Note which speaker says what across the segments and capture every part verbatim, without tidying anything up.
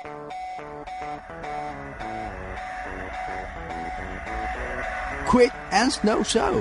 Speaker 1: Quick and Snow Show.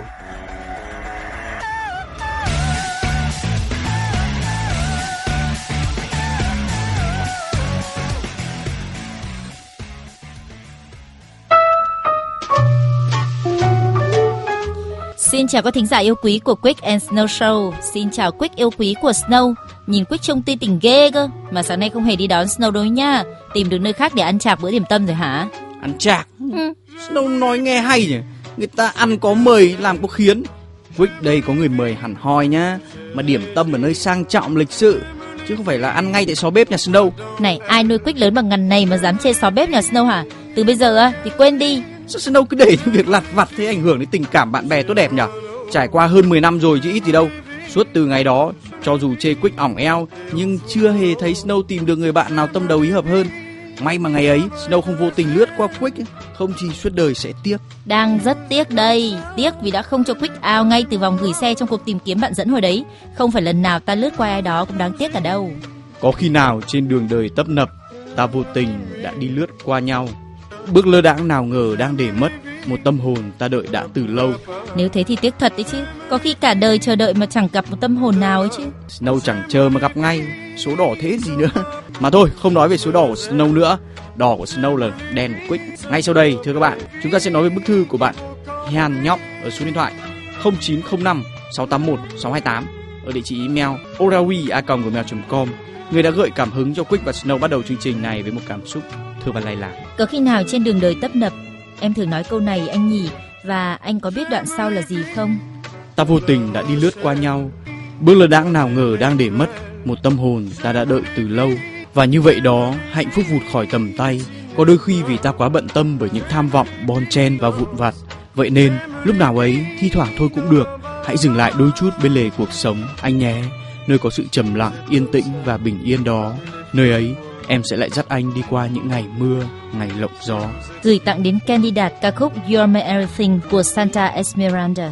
Speaker 2: Xin chào các thính giả yêu quý của Quick and Snow Show. Xin chào Quick yêu quý của Snow. Nhìn Quick trông tươi tỉnh ghê cơ, mà sáng nay không hề đi đón Snow đâu nha. Tìm được nơi khác để ăn chạc bữa điểm tâm rồi hả?
Speaker 1: Ăn chạc?
Speaker 2: Ừ.
Speaker 1: Snow nói nghe hay nhỉ. Người ta ăn có mời làm có khiến. Quick đây có người mời hẳn hoi nhá. Mà điểm tâm ở nơi sang trọng lịch sự, chứ không phải là ăn ngay tại xó bếp nhà Snow.
Speaker 2: Này, ai nuôi Quick lớn bằng ngần này mà dám chê xó bếp nhà Snow hả? Từ bây giờ á thì quên đi.
Speaker 1: Sao Snow cứ để những việc lặt vặt thế ảnh hưởng đến tình cảm bạn bè tốt đẹp nhỉ? Trải qua hơn mười năm rồi chứ ít gì đâu. Suốt từ ngày đó, cho dù chê Quick ỏng eo, nhưng chưa hề thấy Snow tìm được người bạn nào tâm đầu ý hợp hơn. May mà ngày ấy Snow không vô tình lướt qua Quick, không thì suốt đời sẽ tiếc.
Speaker 2: Đang rất tiếc đây. Tiếc vì đã không cho Quick out ngay từ vòng gửi xe trong cuộc tìm kiếm bạn dẫn hồi đấy. Không phải lần nào ta lướt qua ai đó cũng đáng tiếc cả đâu.
Speaker 1: Có khi nào trên đường đời tấp nập, ta vô tình đã đi lướt qua nhau. Bước lơ đãng nào ngờ đang để mất một tâm hồn ta đợi đã từ lâu.
Speaker 2: Nếu thế thì tiếc thật đấy chứ. Có khi cả đời chờ đợi mà chẳng gặp một tâm hồn nào ấy chứ.
Speaker 1: Snow chẳng chờ mà gặp ngay. Số đỏ thế gì nữa. Mà thôi, không nói về số đỏ của Snow nữa. Đỏ của Snow là đen của Quick. Ngay sau đây, thưa các bạn, chúng ta sẽ nói về bức thư của bạn Hiền Nhóc ở số điện thoại không chín không năm sáu tám một sáu hai tám, ở địa chỉ email orawi a còng gmail chấm com. Người đã gợi cảm hứng cho Quick và Snow bắt đầu chương trình này với một cảm xúc thơ và lay lạc.
Speaker 2: Có khi nào trên đường đời tấp nập, em thường nói câu này anh nhỉ? Và anh có biết đoạn sau là gì không?
Speaker 1: Ta vô tình đã đi lướt qua nhau. Bước lơ đãng nào ngờ đang để mất một tâm hồn ta đã đợi từ lâu. Và như vậy đó, hạnh phúc vụt khỏi tầm tay. Có đôi khi vì ta quá bận tâm bởi những tham vọng bon chen và vụn vặt. Vậy nên lúc nào ấy, thi thoảng thôi cũng được, hãy dừng lại đôi chút bên lề cuộc sống anh nhé. Nơi có sự trầm lặng, yên tĩnh và bình yên đó, nơi ấy em sẽ lại dắt anh đi qua những ngày mưa, ngày lộng gió.
Speaker 2: Gửi tặng đến Candy Đạt ca khúc You're My Everything của Santa Esmeralda.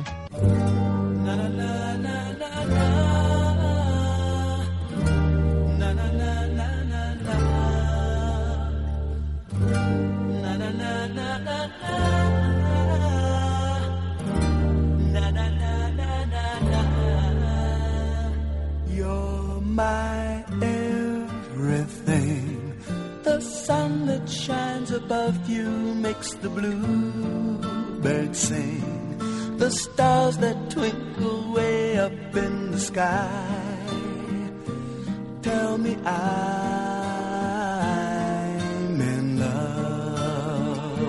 Speaker 3: My everything, the sun that shines above you makes the bluebirds sing, the stars that twinkle way up in the sky tell me I'm in love.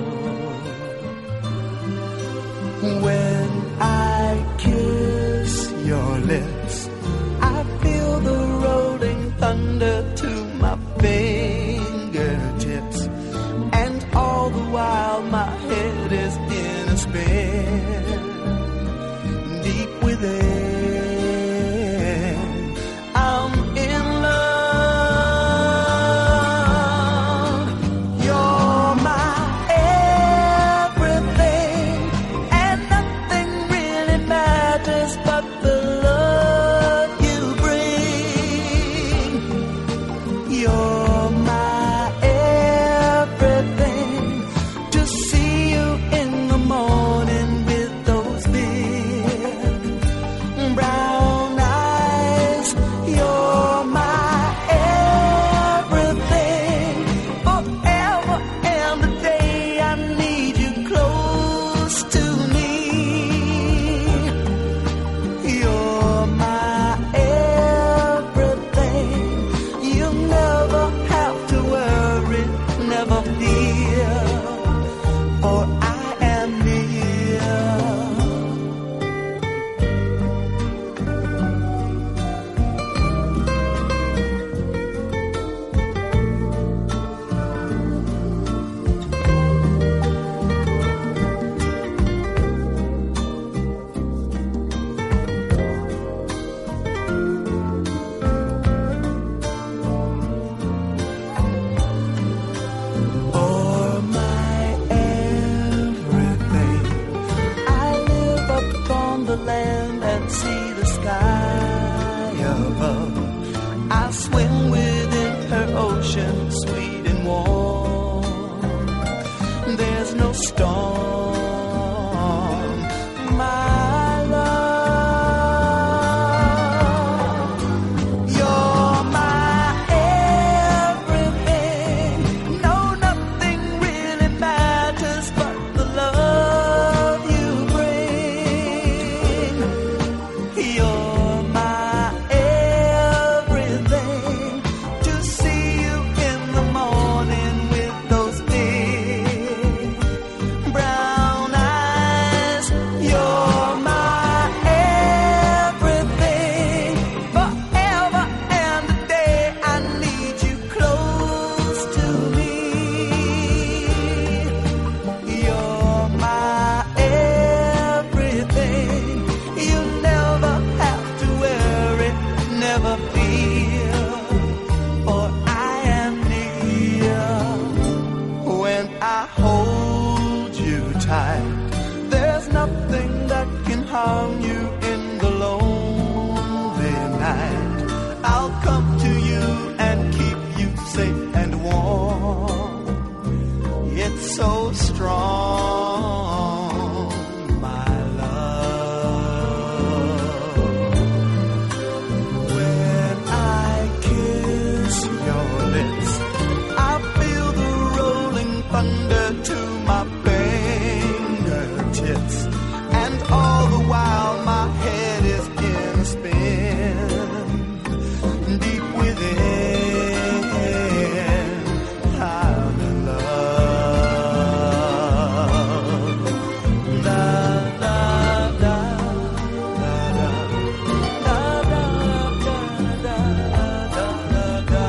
Speaker 3: When I kiss your lips, I feel the rolling thunder to my fingertips, and all the while my head is in a spin. Deep within, I'm in love. safe and warm. It's so strong, my love. When I kiss your lips, I feel the rolling thunder to my fingertips, and all the while my head is in a spin. Deep within, I'm in love. Da da da da da da da da da da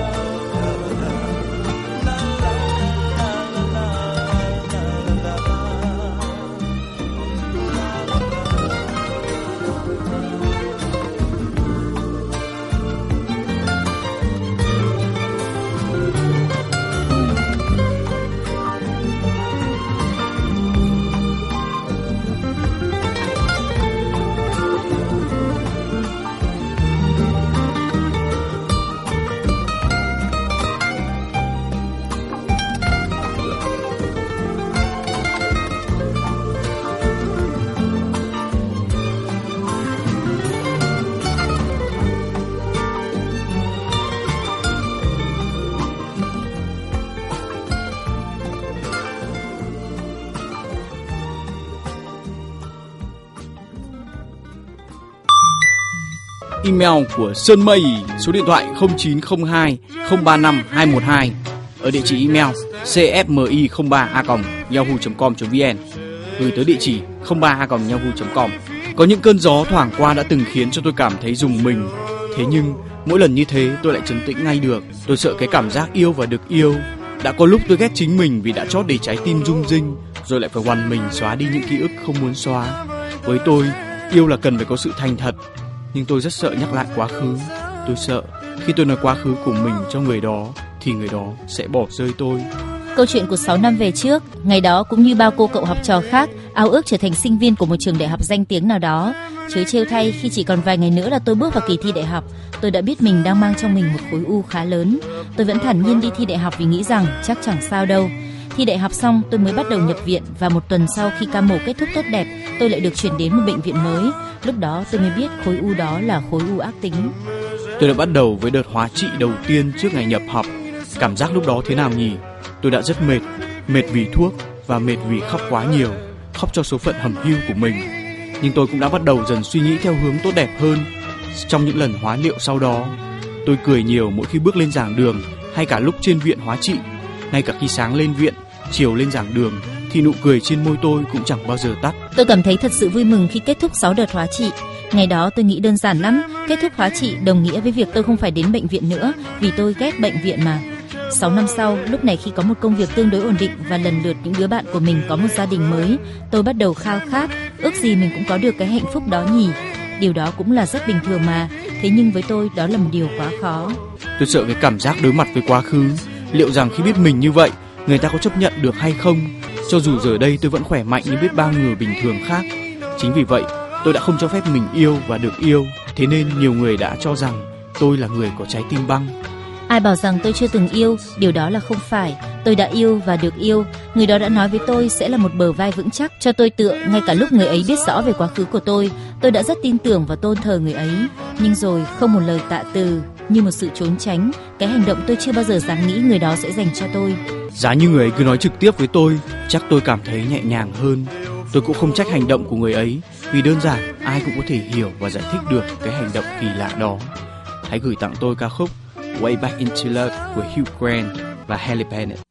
Speaker 1: Email của Sơn Mây, số điện thoại không chín không hai không ba năm hai một hai, ở địa chỉ email c f m i không ba a còng yahoo chấm com chấm v n, gửi tới địa chỉ không ba a còng yahoo chấm com. Có những cơn gió thoảng qua đã từng khiến cho tôi cảm thấy rùng mình. Thế nhưng mỗi lần như thế tôi lại trấn tĩnh ngay được. Tôi sợ cái cảm giác yêu và được yêu. Đã có lúc tôi ghét chính mình vì đã chót để trái tim rung rinh, rồi lại phải oằn mình xóa đi những ký ức không muốn xóa. Với tôi, yêu là cần phải có sự thành thật. Nhưng tôi rất sợ nhắc lại quá khứ. Tôi sợ khi tôi nói quá khứ của mình cho người đó thì người đó sẽ bỏ rơi tôi.
Speaker 2: Câu chuyện của sáu năm về trước, ngày đó cũng như bao cô cậu học trò khác, ao ước trở thành sinh viên của một trường đại học danh tiếng nào đó. Chớ trêu thay, khi chỉ còn vài ngày nữa là tôi bước vào kỳ thi đại học, tôi đã biết mình đang mang trong mình một khối u khá lớn. Tôi vẫn thản nhiên đi thi đại học vì nghĩ rằng chắc chẳng sao đâu. Thi đại học xong tôi mới bắt đầu nhập viện, và một tuần sau khi ca mổ kết thúc tốt đẹp, tôi lại được chuyển đến một bệnh viện mới. Lúc đó tôi mới biết khối u đó là khối u ác tính.
Speaker 1: Tôi đã bắt đầu với đợt hóa trị đầu tiên trước ngày nhập học. Cảm giác lúc đó thế nào nhỉ? Tôi đã rất mệt, mệt vì thuốc và mệt vì khóc quá nhiều, khóc cho số phận hẩm hiu của mình. Nhưng tôi cũng đã bắt đầu dần suy nghĩ theo hướng tốt đẹp hơn. Trong những lần hóa liệu sau đó, tôi cười nhiều mỗi khi bước lên giảng đường hay cả lúc trên viện hóa trị. Ngay cả khi sáng lên viện, chiều lên giảng đường thì nụ cười trên môi tôi cũng chẳng bao giờ tắt.
Speaker 2: Tôi cảm thấy thật sự vui mừng khi kết thúc sáu đợt hóa trị. Ngày đó tôi nghĩ đơn giản lắm, kết thúc hóa trị đồng nghĩa với việc tôi không phải đến bệnh viện nữa, vì tôi ghét bệnh viện mà. Sáu năm sau, lúc này khi có một công việc tương đối ổn định và lần lượt những đứa bạn của mình có một gia đình mới, tôi bắt đầu khao khát, ước gì mình cũng có được cái hạnh phúc đó nhỉ. Điều đó cũng là rất bình thường mà, thế nhưng với tôi đó là một điều quá khó.
Speaker 1: Tôi sợ cái cảm giác đối mặt với quá khứ. Liệu rằng khi biết mình như vậy, người ta có chấp nhận được hay không? Cho dù giờ đây tôi vẫn khỏe mạnh như biết bao người bình thường khác. Chính vì vậy, tôi đã không cho phép mình yêu và được yêu. Thế nên nhiều người đã cho rằng tôi là người có trái tim băng.
Speaker 2: Ai bảo rằng tôi chưa từng yêu, điều đó là không phải. Tôi đã yêu và được yêu. Người đó đã nói với tôi sẽ là một bờ vai vững chắc cho tôi tựa, ngay cả lúc người ấy biết rõ về quá khứ của tôi. Tôi đã rất tin tưởng và tôn thờ người ấy. Nhưng rồi không một lời tạ từ, như một sự trốn tránh, cái hành động tôi chưa bao giờ dám nghĩ người đó sẽ dành cho tôi.
Speaker 1: Giá như người ấy cứ nói trực tiếp với tôi, chắc tôi cảm thấy nhẹ nhàng hơn. Tôi cũng không trách hành động của người ấy, vì đơn giản ai cũng có thể hiểu và giải thích được cái hành động kỳ lạ đó. Hãy gửi tặng tôi ca khúc Way Back Into Love của Hugh Grant và Halle Bennett.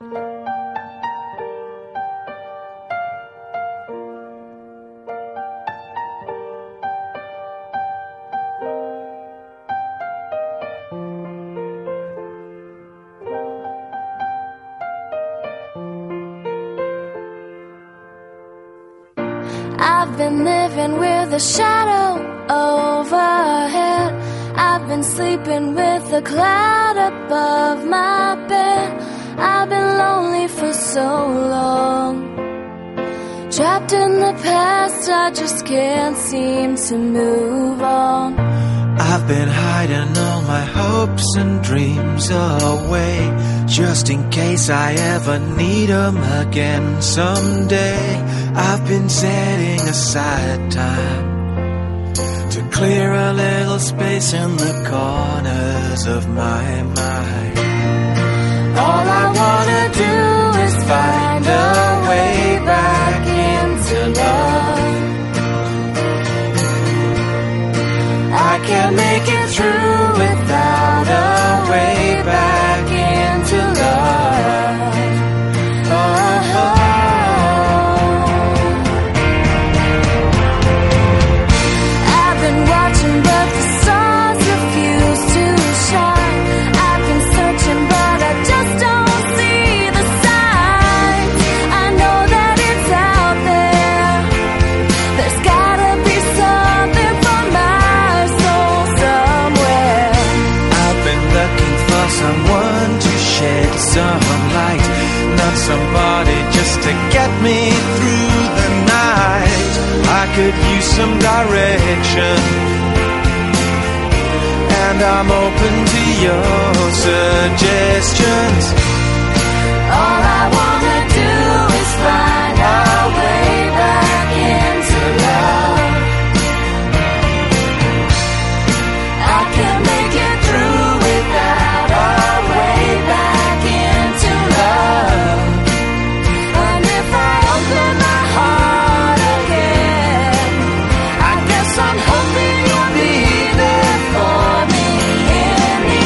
Speaker 4: I've been living with a shadow overhead. I've been sleeping with a cloud above my bed. I've been lonely for so long, trapped in the past, I just can't seem to move on.
Speaker 3: I've been hiding all my hopes and dreams away, just in case I ever need 'em again someday. I've been setting aside time to clear a little space in the corners of my mind. All I wanna do is find a way back into love. I can't make it through without a way back into love. Oh, oh. I've been watching but the stars refuse to shine. I've been searching but I just don't see the signs. I know that it's out there. There's gotta be something for my soul somewhere. I've been looking for someone to shed some light, not somebody just to get me through the night. I could use some direction, and I'm open to your suggestions. All I wanna do is find our way back into love. I can't make it through without our way back into love. And if I open my heart again, I guess I'm hoping you'll be there for me in the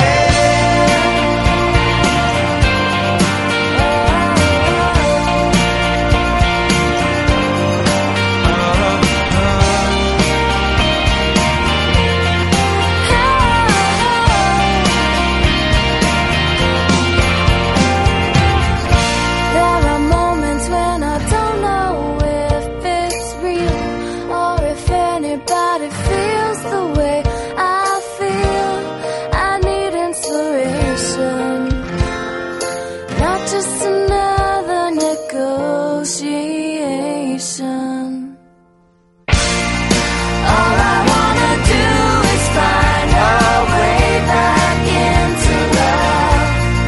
Speaker 3: There are moments when I don't know if it's real or if anybody feels the way I feel. I need inspiration, not just another negotiation. All I wanna do is find our way back into love.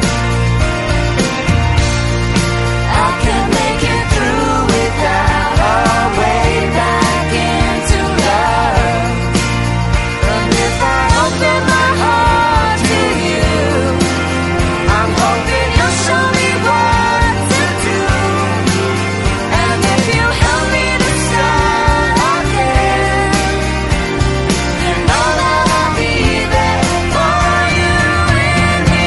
Speaker 3: I can't make it through without our way back into love. And if I open my heart to you, I'm hoping you'll show me what to do. And if you help me to start again, you know that I'll be there for you in the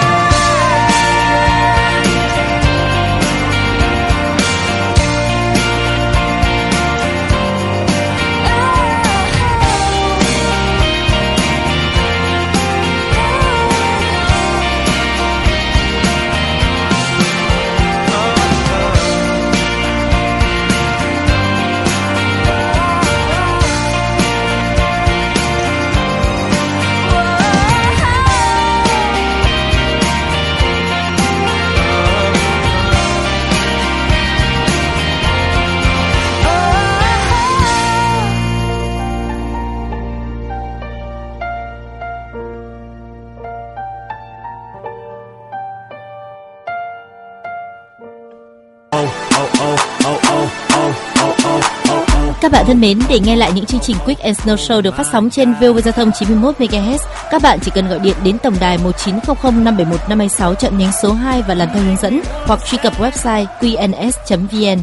Speaker 2: Các bạn thân mến, để nghe lại những chương trình Quick and Snow Show được phát sóng trên vê o vê Giao thông chín mươi mốt mê ga héc, các bạn chỉ cần gọi điện đến tổng đài một chín không không năm bảy một năm hai sáu chọn nhánh số hai và làm theo hướng dẫn, hoặc truy cập website quy en ét chấm vê en.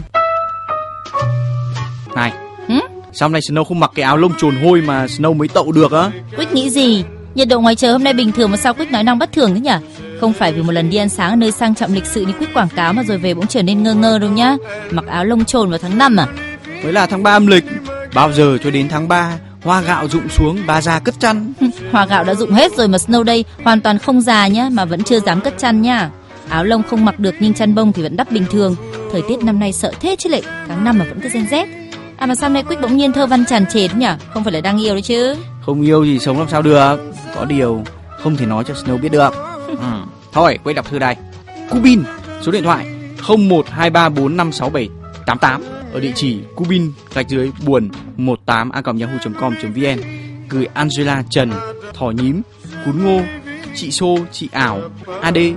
Speaker 1: Này,
Speaker 2: Hử?
Speaker 1: sao hôm nay Snow không mặc cái áo lông chồn hôi mà Snow mới tậu được á?
Speaker 2: Quick nghĩ gì? Nhiệt độ ngoài trời hôm nay bình thường mà sao Quick nói năng bất thường thế nhỉ? Không phải vì một lần đi ăn sáng ở nơi sang trọng lịch sự như Quick quảng cáo mà rồi về bỗng trở nên ngơ ngơ đâu nhá. Mặc áo lông chồn vào tháng năm à?
Speaker 1: Mới là tháng ba âm lịch. Bao giờ cho đến tháng ba, hoa gạo rụng xuống, bà già cất chăn.
Speaker 2: Hoa gạo đã rụng hết rồi mà Snow đây hoàn toàn không già nhá, mà vẫn chưa dám cất chăn nhá. Áo lông không mặc được nhưng chăn bông thì vẫn đắp bình thường. Thời tiết năm nay sợ thế chứ lệ, tháng năm mà vẫn cứ gen rét. À mà sao nay Quick bỗng nhiên thơ văn tràn trề thế nhỉ? Không phải là đang yêu đấy chứ?
Speaker 1: Không yêu thì sống làm sao được. Có điều không thể nói cho Snow biết được. ừ. Thôi, Quick đọc thư đây. Cubin, số điện thoại không một hai ba bốn năm sáu bảy tám tám, ở địa chỉ cubin gạch dưới buồn một tám a còng yahoo chấm com chấm vn. cười Angela Trần, Thỏ Nhím, Cún Ngô, chị Xô, chị Ảo, a đê.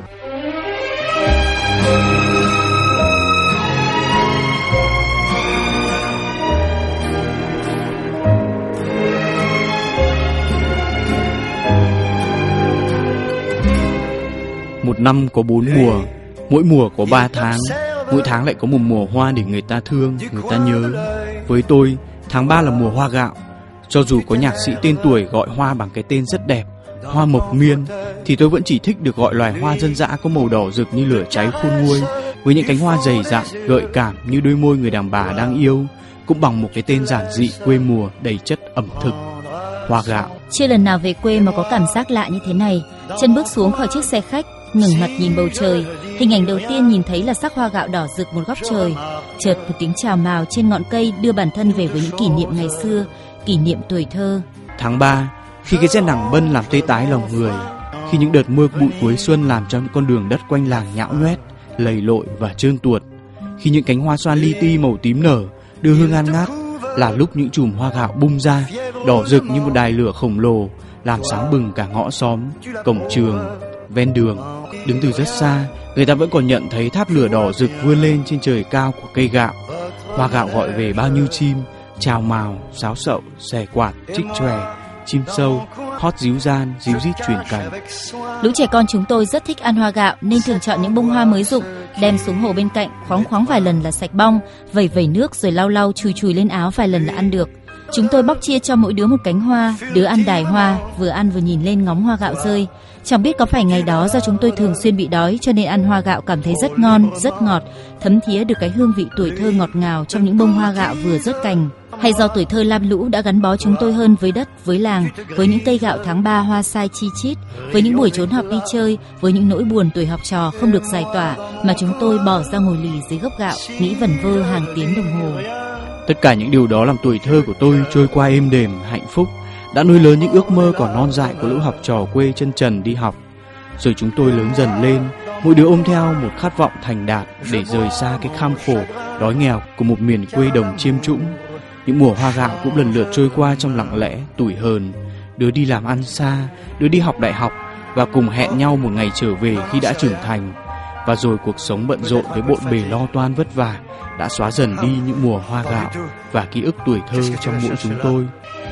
Speaker 1: Một năm có bốn mùa, mỗi mùa có ba tháng, mỗi tháng lại có một mùa hoa để người ta thương, người ta nhớ. Với tôi, tháng ba là mùa hoa gạo. Cho dù có nhạc sĩ tên tuổi gọi hoa bằng cái tên rất đẹp, hoa mộc miên, thì tôi vẫn chỉ thích được gọi loài hoa dân dã có màu đỏ rực như lửa cháy khôn nguôi, với những cánh hoa dày dặn, gợi cảm như đôi môi người đàn bà đang yêu, cũng bằng một cái tên giản dị quê mùa đầy chất ẩm thực. Hoa gạo.
Speaker 2: Chưa lần nào về quê mà có cảm giác lạ như thế này. Chân bước xuống khỏi chiếc xe khách, ngẩng mặt nhìn bầu trời, hình ảnh đầu tiên nhìn thấy là sắc hoa gạo đỏ rực một góc trời. Chợt một tiếng chào mào trên ngọn cây đưa bản thân về với những kỷ niệm ngày xưa, kỷ niệm tuổi thơ.
Speaker 1: Tháng ba, khi cái rét nắng bân làm tê tái lòng người, khi những đợt mưa bụi cuối xuân làm cho những con đường đất quanh làng nhão nhoét, lầy lội và trơn tuột, khi những cánh hoa xoan li ti màu tím nở đưa hương an ngát, là lúc những chùm hoa gạo bung ra, đỏ rực như một đài lửa khổng lồ, làm sáng bừng cả ngõ xóm, cổng trường, ven đường. Đứng từ rất xa, người ta vẫn còn nhận thấy tháp lửa đỏ rực vươn lên trên trời cao của cây gạo. Hoa gạo gọi về bao nhiêu chim, chào mào, sáo sậu, xẻ quạt, trích chòe, chim sâu, hót díu gian, díu dít truyền cảnh.
Speaker 2: Lũ trẻ con chúng tôi rất thích ăn hoa gạo nên thường chọn những bông hoa mới rụng, đem xuống hồ bên cạnh, khoáng khoáng vài lần là sạch bong, vẩy vẩy nước rồi lau lau chùi chùi lên áo vài lần là ăn được. Chúng tôi bóc chia cho mỗi đứa một cánh hoa, đứa ăn đài hoa, vừa ăn vừa nhìn lên ngóng hoa gạo rơi. Chẳng biết có phải ngày đó do chúng tôi thường xuyên bị đói cho nên ăn hoa gạo cảm thấy rất ngon, rất ngọt, thấm thía được cái hương vị tuổi thơ ngọt ngào trong những bông hoa gạo vừa rớt cành. Hay do tuổi thơ lam lũ đã gắn bó chúng tôi hơn với đất, với làng, với những cây gạo tháng ba hoa sai chi chít, với những buổi trốn học đi chơi, với những nỗi buồn tuổi học trò không được giải tỏa mà chúng tôi bỏ ra ngồi lì dưới gốc gạo, nghĩ vẩn vơ hàng tiếng đồng hồ.
Speaker 1: Tất cả những điều đó làm tuổi thơ của tôi trôi qua êm đềm, hạnh phúc, đã nuôi lớn những ước mơ còn non dại của lũ học trò quê chân trần đi học. Rồi chúng tôi lớn dần lên, mỗi đứa ôm theo một khát vọng thành đạt để rời xa cái kham khổ, đói nghèo của một miền quê đồng chiêm trũng. Những mùa hoa gạo cũng lần lượt trôi qua trong lặng lẽ, tủi hờn. Đứa đi làm ăn xa, đứa đi học đại học và cùng hẹn nhau một ngày trở về khi đã trưởng thành. Và rồi cuộc sống bận rộn với bộn bề lo toan vất vả đã xóa dần đi những mùa hoa gạo và ký ức tuổi thơ trong mỗi chúng tôi.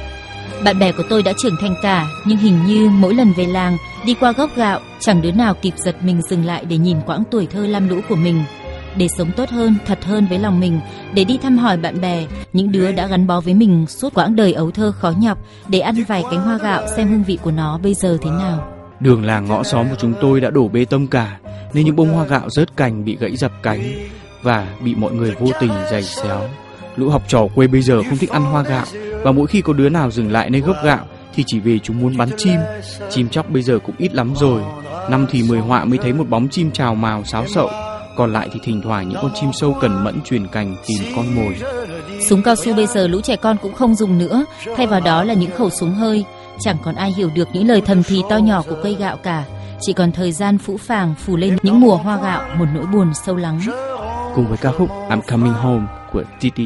Speaker 2: Bạn bè của tôi đã trưởng thành cả, nhưng hình như mỗi lần về làng, đi qua gốc gạo, chẳng đứa nào kịp giật mình dừng lại để nhìn quãng tuổi thơ lam lũ của mình. Để sống tốt hơn, thật hơn với lòng mình, để đi thăm hỏi bạn bè, những đứa đã gắn bó với mình suốt quãng đời ấu thơ khó nhọc, để ăn vài cánh hoa gạo xem hương vị của nó bây giờ thế nào.
Speaker 1: Đường làng ngõ xóm của chúng tôi đã đổ bê tông cả, nên những bông hoa gạo rớt cành bị gãy dập cánh và bị mọi người vô tình giày xéo. Lũ học trò quê bây giờ không thích ăn hoa gạo, và mỗi khi có đứa nào dừng lại nơi gốc gạo thì chỉ về chúng muốn bắn chim. Chim chóc bây giờ cũng ít lắm rồi, năm thì mười họa mới thấy một bóng chim chào mào sáo sậu, còn lại thì thỉnh thoảng những con chim sâu cẩn mẫn truyền cành tìm con mồi.
Speaker 2: Súng cao su bây giờ lũ trẻ con cũng không dùng nữa, thay vào đó là những khẩu súng hơi. Chẳng còn ai hiểu được những lời thầm thì to nhỏ của cây gạo cả, chỉ còn thời gian phũ phàng phủ lên những mùa hoa gạo một nỗi buồn sâu lắng.
Speaker 1: Cùng với ca khúc I'm Coming Home của Titi.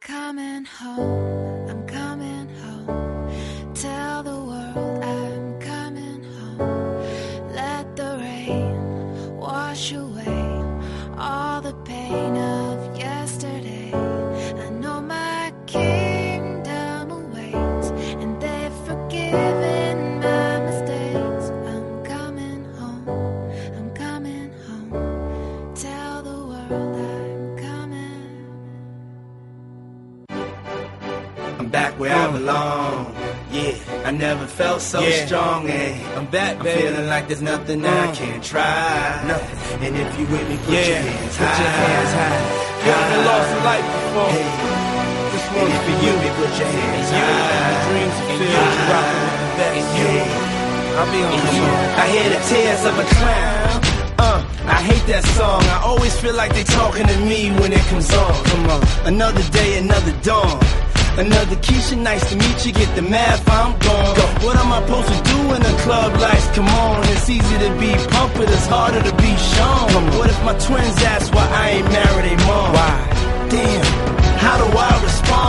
Speaker 3: Back where I belong. Yeah, I never felt so yeah. strong. And I'm back, baby. I'm feeling like there's nothing mm. I can't try. Nothing. And if you with me, put yeah. your hands put high. Put your hands high. You ever lost a life before? Hey. This one is for you. Me, put your hands and high. You, dreams and you, rockin' with the best. Yeah. I'll be on the song. I hear the tears of a clown. Uh, I hate that song. I always feel like they talking to me when it comes on. Come on, another day, another dawn. Another Keisha, nice to meet you. Get the math, I'm gone. Go. What am I supposed to do in the club lights? Come on, it's easy to be pumped, but it's harder to be shown. What if my twins ask why I ain't married a mom? Why? Damn, how do I respond? What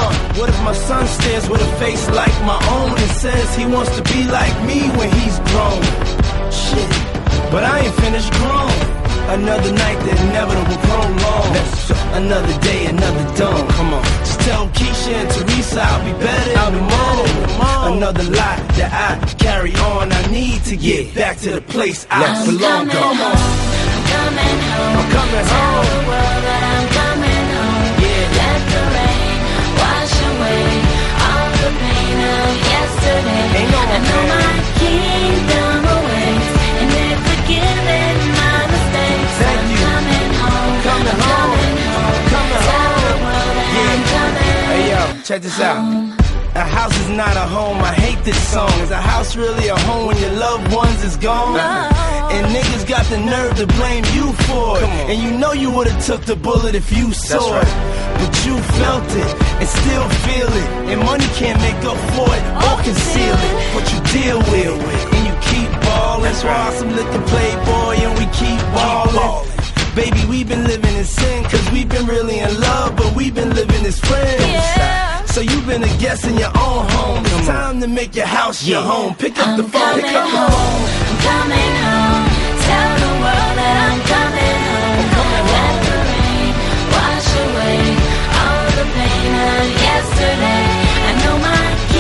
Speaker 3: What if my son stares with a face like my own and says he wants to be like me when he's grown? Shit, but I ain't finished grown. Another night, the inevitable prolong. Another day, another dawn. Come on, just tell Keisha and Teresa I'll be better in the morning. Another lie that I carry on. I need to get back to the place I
Speaker 4: I'm
Speaker 3: belong. Come on,
Speaker 4: I'm coming home.
Speaker 3: I'm coming
Speaker 4: Tell
Speaker 3: home.
Speaker 4: the world that I'm coming home.
Speaker 3: Yeah.
Speaker 4: Let the rain wash away all the pain of yesterday.
Speaker 3: Ain't no
Speaker 4: I know
Speaker 3: pain.
Speaker 4: my kingdom awaits, and they're forgiving my mistakes.
Speaker 3: Thank
Speaker 4: I'm
Speaker 3: you.
Speaker 4: coming home.
Speaker 3: Coming
Speaker 4: I'm
Speaker 3: home.
Speaker 4: coming home.
Speaker 3: Coming
Speaker 4: Tell
Speaker 3: home.
Speaker 4: the world that I'm coming
Speaker 3: Hey yo, check this out. A house is not a home, I hate this song. Is a house really a home when your loved ones is gone? And niggas got the nerve to blame you for it. And you know you would've took the bullet if you saw it. But you felt it and still feel it. And money can't make up for it or conceal it. But you deal with it and you keep ballin'. That's right. Some liquor playboy and we keep ballin'. Baby, we've been living in sin, cause we've been really in love, but we've been living as friends.
Speaker 4: Yeah.
Speaker 3: So you've been a guest in your own home. It's time to make your house your home. Pick up
Speaker 4: I'm
Speaker 3: the phone, pick
Speaker 4: coming
Speaker 3: up the
Speaker 4: home.
Speaker 3: phone.
Speaker 4: I'm coming home. Tell the world that I'm coming home. Let the rain wash away all the pain of yesterday. I know my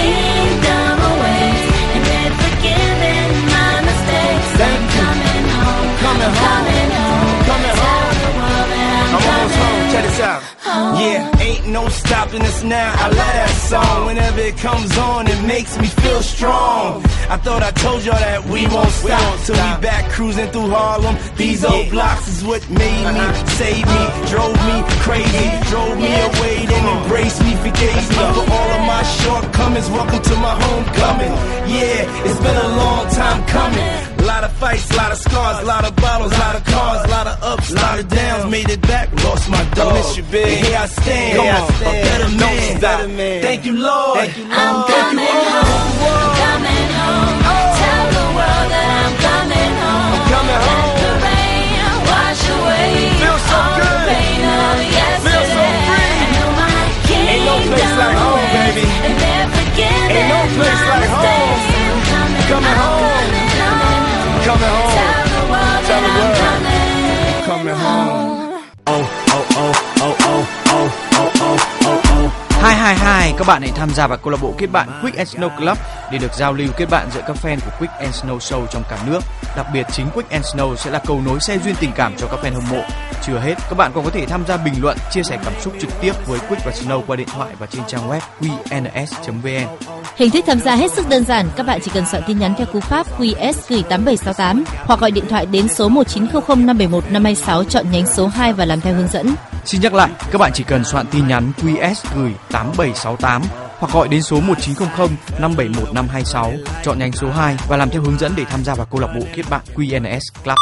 Speaker 4: kingdom awaits, and they're forgiving my mistakes.
Speaker 3: Thank
Speaker 4: I'm
Speaker 3: you.
Speaker 4: coming home.
Speaker 3: Coming
Speaker 4: I'm
Speaker 3: home.
Speaker 4: coming home.
Speaker 3: Coming
Speaker 4: Tell
Speaker 3: home.
Speaker 4: the world that I'm,
Speaker 3: I'm almost
Speaker 4: coming
Speaker 3: home, check this out.
Speaker 4: home.
Speaker 3: Yeah, ain't no stopping us now. I love that song. Whenever it comes on, it makes me feel strong. I thought I told y'all that we won't stop till we back cruising through Harlem. These old blocks is what made me, saved me, drove me crazy, drove me away, then embraced me, forgave me for all of my shortcomings. Welcome to my homecoming. Yeah, it's been a long time coming. A lot of fights, a lot of scars, a lot of bottles, a lot of cars, a lot of ups, a lot of downs. Made it back, lost my dog. I miss you, big. And here I stand,
Speaker 5: Come on.
Speaker 3: a better man.
Speaker 5: Better man.
Speaker 3: Thank you, Lord.
Speaker 5: Thank you, Lord.
Speaker 4: I'm coming home. I'm coming home. Tell the world that I'm coming home.
Speaker 3: I'm coming home.
Speaker 4: Let the rain wash away
Speaker 3: Feel so
Speaker 4: all
Speaker 3: good.
Speaker 4: the pain of yesterday.
Speaker 3: Feel so free.
Speaker 4: I know my
Speaker 3: Ain't no place like home,
Speaker 4: kingdom
Speaker 3: baby.
Speaker 4: awaits, and they're forgiving
Speaker 3: Ain't no place
Speaker 4: my
Speaker 3: like home.
Speaker 4: mistakes. I'm coming,
Speaker 3: Coming
Speaker 4: I'm
Speaker 3: home.
Speaker 4: coming home.
Speaker 3: Coming home.
Speaker 4: Tell the world
Speaker 3: Tell the
Speaker 4: that
Speaker 3: world.
Speaker 4: I'm coming,
Speaker 3: Coming home.
Speaker 5: Oh, oh, oh, oh, oh, oh, oh, oh, oh, oh.
Speaker 1: hai hai hai, các bạn hãy tham gia vào câu lạc bộ kết bạn Quick and Snow Club để được giao lưu kết bạn giữa các fan của Quick and Snow Show trong cả nước. Đặc biệt, chính Quick and Snow sẽ là cầu nối xe duyên tình cảm cho các fan hâm mộ. Chưa hết, các bạn còn có thể tham gia bình luận, chia sẻ cảm xúc trực tiếp với Quick và Snow qua điện thoại và trên trang web quy en ét chấm vê en.
Speaker 2: Hình thức tham gia hết sức đơn giản, các bạn chỉ cần soạn tin nhắn theo cú pháp quy ét gửi tám bảy sáu tám hoặc gọi điện thoại đến số một chín không không năm bảy một năm hai sáu, chọn nhánh số hai và làm theo hướng dẫn.
Speaker 1: Xin nhắc lại, các bạn chỉ cần soạn tin nhắn quy ét gửi tám bảy sáu tám hoặc gọi đến số một chín không không năm bảy một năm hai sáu, chọn nhánh số hai và làm theo hướng dẫn để tham gia vào câu lạc bộ kết bạn quy en ét Club.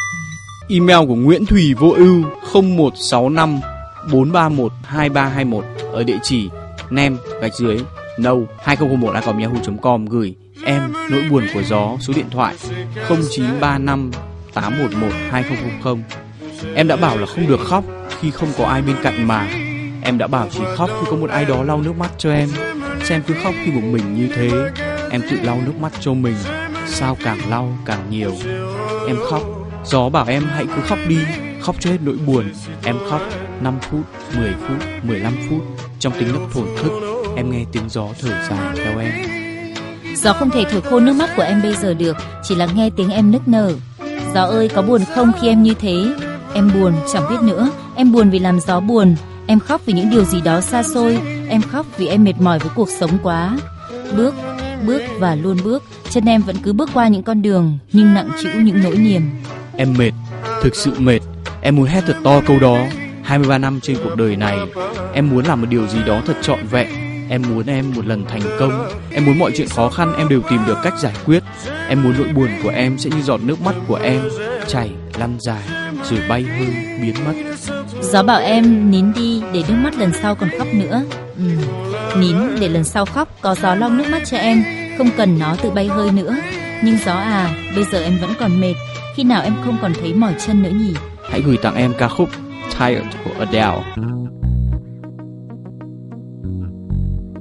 Speaker 1: Email của Nguyễn Thùy Vô Ưu không một sáu năm bốn ba một hai ba hai một ở địa chỉ nem gạch dưới no hai không không một a còng yahoo chấm com, gửi em nỗi buồn của gió, số điện thoại không chín ba năm tám một một hai không không không. Em đã bảo là không được khóc khi không có ai bên cạnh mà. Em đã bảo chỉ khóc khi có một ai đó lau nước mắt cho em. Xem cứ khóc khi một mình như thế. Em tự lau nước mắt cho mình. Sao càng lau càng nhiều. Em khóc. Gió bảo em hãy cứ khóc đi, khóc cho hết nỗi buồn. Em khóc năm phút, mười phút, mười lăm phút. Trong tiếng nấc thổn thức, em nghe tiếng gió thở dài theo em.
Speaker 2: Gió không thể thổi khô nước mắt của em bây giờ được, chỉ là nghe tiếng em nức nở. Gió ơi, có buồn không khi em như thế? Em buồn, chẳng biết nữa. Em buồn vì làm gió buồn. Em khóc vì những điều gì đó xa xôi. Em khóc vì em mệt mỏi với cuộc sống quá. Bước, bước và luôn bước. Chân em vẫn cứ bước qua những con đường, nhưng nặng trĩu những nỗi niềm.
Speaker 1: Em mệt, thực sự mệt. Em muốn hét thật to câu đó. hai mươi ba năm trên cuộc đời này, em muốn làm một điều gì đó thật trọn vẹn. Em muốn em một lần thành công. Em muốn mọi chuyện khó khăn em đều tìm được cách giải quyết. Em muốn nỗi buồn của em sẽ như giọt nước mắt của em, chảy, lăn dài, rồi bay hơi, biến mất.
Speaker 2: Gió bảo em nín đi để nước mắt lần sau còn khóc nữa. Ừ, nín để lần sau khóc, có gió lau nước mắt cho em, không cần nó tự bay hơi nữa. Nhưng gió à, bây giờ em vẫn còn mệt. Khi nào em không còn thấy mỏi chân nữa nhỉ?
Speaker 1: Hãy gửi tặng em ca khúc Tired của Adele.